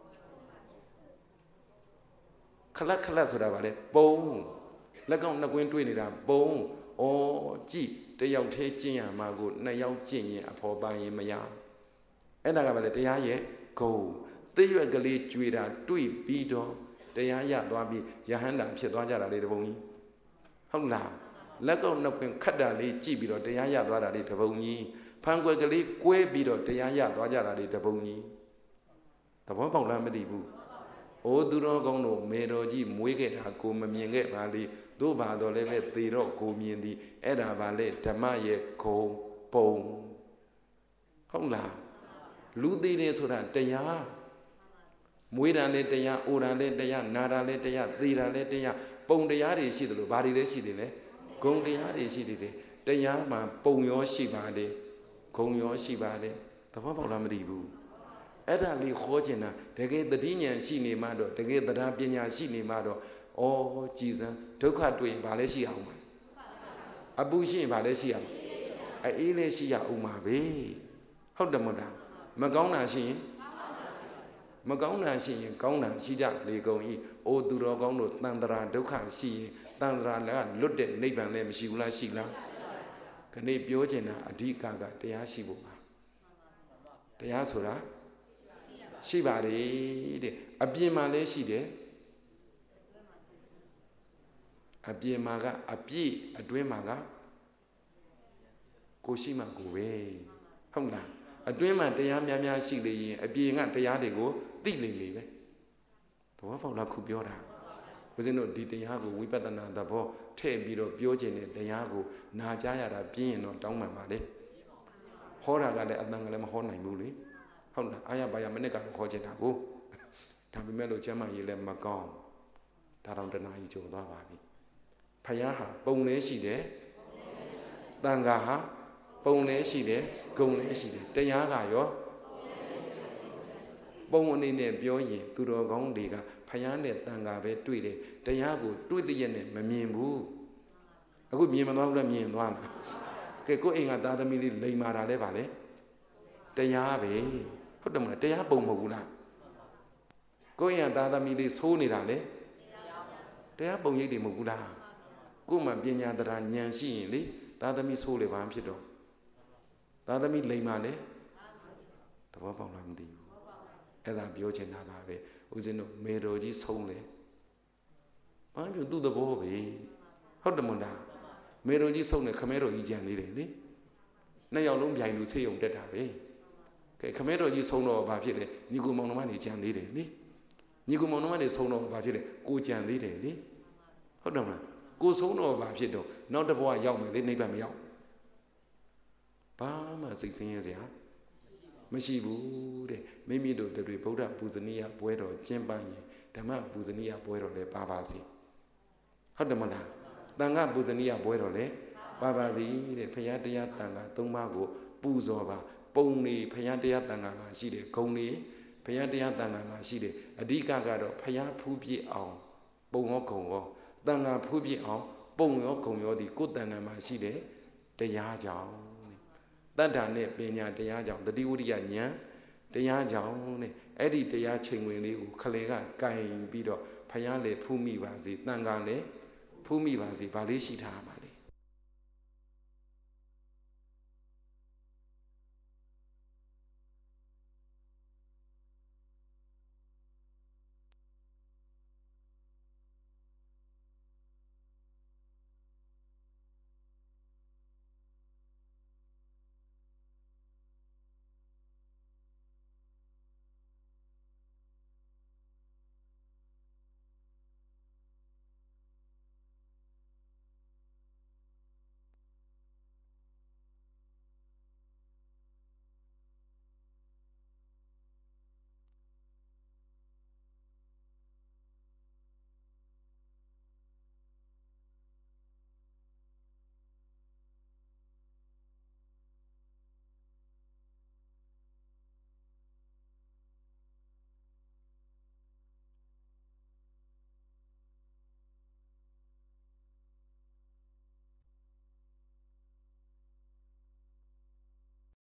ခလက်ဆိုတာပါလေပုံလက်ကောက်နှစ်ကွင်းတွေ့နေတာပုံဩကြည့်တယောက်သေးကျင့်ရမှာကိုနှစ်ယောက်ကျင့်ရင်အဖော်ပါရင်မရအဲ့ဒါကပါလေတရားရဲ့ဂုံသိရွက်ကလေးကျွေတာတွေ့ပြီးတော့တရားရသွားပြီးယဟန္တာဖြစ်သွားကြတာလေတပုံကြီးဟုတ်လားလက်ကောက်နှစ်ကွင်းခတ်တာလေးကြည့်ပြီးတော့တရားရသွားတာလေတပုံကြီးဖန်ကွယ်ကလေးကွဲပြီးတော့တရားရသွားကြတာလေတပုံကြီးသဘောပေါက်လားမသိဘူးအိုသူတော်ကောင်းတို့မေတော်ကြီးမွေးခဲ့တာကိုမမြင်ခဲ့ပါလေတို့ပါတော့လည်းပဲသေတော့ကိုမြင်သည်အဲ့ဒါပါလေဓမ္မရဲ့ဂုံပုံဟုတ်လားလူသေးတယ်ဆိုတာတရားမွေးတာလည်းတရားအိုတာလည်းတရားနာတာလည်းတရားသေတာလည်းတရားပုံတရားတွေရှိတယ်လို့ဘာတွေလဲရှိတယ်လဲဂုံတရားတွေရှိတယ်တရားမှာပုံရောရှိပါတယ်ဂုံရောရှိပါတယ်သဘောပေါက်လားမသိဘူးအဲ့ဒါလေးခေါ်ချင်တာတကယ်တတိညာရှိနေမှတော့တကယ်တရားပညာရှိနေမှတော့ဩကြည်စမ်းဒုက္ခတွေ့ရင်ဘာလဲရှိအောင်ပါအပူရှိရင်ဘာလဲရှိအောင်အေးလေးရှိရအောင်ပါပဲဟုတ်တယ်မဟုတ်လားမကောင်းတာရှိရင်မကောင်းတာရှိရင်ကောင်းတာရှိကြလေကုန်၏အိုသူတော်ကောင်းတို့တန်တရာဒုက္ခရှိရင်တန်တရာလည်းလွတ်တဲ့နိဗ္ဗာန်လည်းမရှိဘူးလားရှိလားခဏပြောချင်တာအဓိကကတရားရှိဖို့ပါတရားဆိုတာရှိပါတယ်တဲ့အပြင်မှာလည်းရှိတယ်အပြင်မှာကအပြည့်အတွင်းမှာကကိုရှိမှကိုပဲဟုတ်လားအတွင်းမှာတရားများရှိလေရင်အပြင်ကတရားတွေကိုသိလေပဲသဘောပေါက်လားခုပြောတာဦးဇင်းတို့ဒီတရားကိုဝိပဿနာသဘောထည့်ပြီးတော့ပြောခြင်းနဲ့တရားကိုနာကြားရတာပြင်းရင်တော့တောင်းပန်ပါလေဟောတာကလည်းအတန်ကလည်းမဟောနိုင်ဘူးလေဟုတ်လားအာရပါရမနစ်ကခေါ်ချင်တာကိုဒါပေမဲ့လို့ကျမ်းမာရေးလည်းမကောင်းဒါတော့တဏှာကြီးကျော်သွားပါပြီဖယားဟာပုံလည်းရှိတယ်တန်ခါဟာပုံလည်းရှိတယ်ဂုံလည်းရှိတယ်တရားကရောပုံအနေနဲ့ပြောရင်သူတော်ကောင်းတွေကဖယားနဲ့တန်ခါပဲတွေ့တယ်တရားကိုတွေ့တဲ့ရက်နဲ့မမြင်ဘူးအခုမြင်မသွားဘူးလားမြင်သွားလားကဲကိုယ့်အိမ်ကသားသမီးလေးလိမ်မာတာလဲပါလေတရားပဲဟုတ်တယ်မလားတရားပုံမဟုတ်ဘူးလားကိုယ့်အိမ်ကသားသမီးလေးဆိုးနေတာလေတရားပုံရိပ်တွေမဟုတ်ဘူးလားကိုယ်မှပညာတရားဉာဏ်ရှိရင်လေသားသမီးဆိုးလေဘာဖြစ်တော့သားသမီးလိမ်မာလေတဘောပေါက်လားမသိဘူးအဲ့ဒါပြောချင်တာပါပဲဦးဇင်းတို့မေတော်ကြီးဆုံးလေဘာဖြစ်သူ့သဘောပဲဟုတ်တယ်မလားမေတော်ကြီးဆုံးတယ်ခမဲတော်ကြီးကြံသေးတယ်လေနှစ်ယောက်လုံးပြိုင်လူဆေးရုံတက်တာပဲကဲခမဲတော်ကြီးဆုံးတော့ဘာဖြစ်လဲညီကိုမောင်နှမတွေကြံသေးတယ်လေညီကိုမောင်နှမတွေဆုံးတော့ဘာဖြစ်လဲကိုကြံသေးတယ်လေဟုတ်တယ်မလားကိုဆုံးတော့ဘာဖြစ်တော့နောက်တစ်ဘဝရောက်မယ်လေနိဗ္ဗာန်မရောက်ဘာမှစိတ်ဆင်းရဲစရာမရှိဘူးတဲ့မိမိတို့တွေဗုဒ္ဓပူဇနီယပွဲတော်ကျင့်ပရင်ဓမ္မပူဇနီယပွဲတော်လည်းပါစေဟုတ်တယ်မလားတန်ခါပူဇနီယပွဲတော်လည်းပါစေတဲ့ဘုရားတရားတန်ခါ၃ပါးကိုပူဇော်ပါပုံနေဘုရားတရားတန်ခါမှာရှိတယ်ဂုံနေဘုရားတရားတန်ခါမှာရှိတယ်အဓိကကတော့ဘုရားဖူးပြည့်အောင်ပုံရောဂုံရောတန်ခါဖူးပြည့်အောင်ပုံရောဂုံရောဒီကိုယ်တန်ခါမှာရှိတယ်တရားကြောင့်တတ္တာနဲ့ပညာတရားကြောင့်တတိဝိရိယဉာဏ်တရားကြောင့်နဲ့အဲ့ဒီတရားချိန်ဝင်လေးကိုခလေကကင်ပြီးတော့ဘုရားလေဖူးမိပါစေတန်ခါလေဖူးမိပါစေဗာလေးရှိထားပါလေ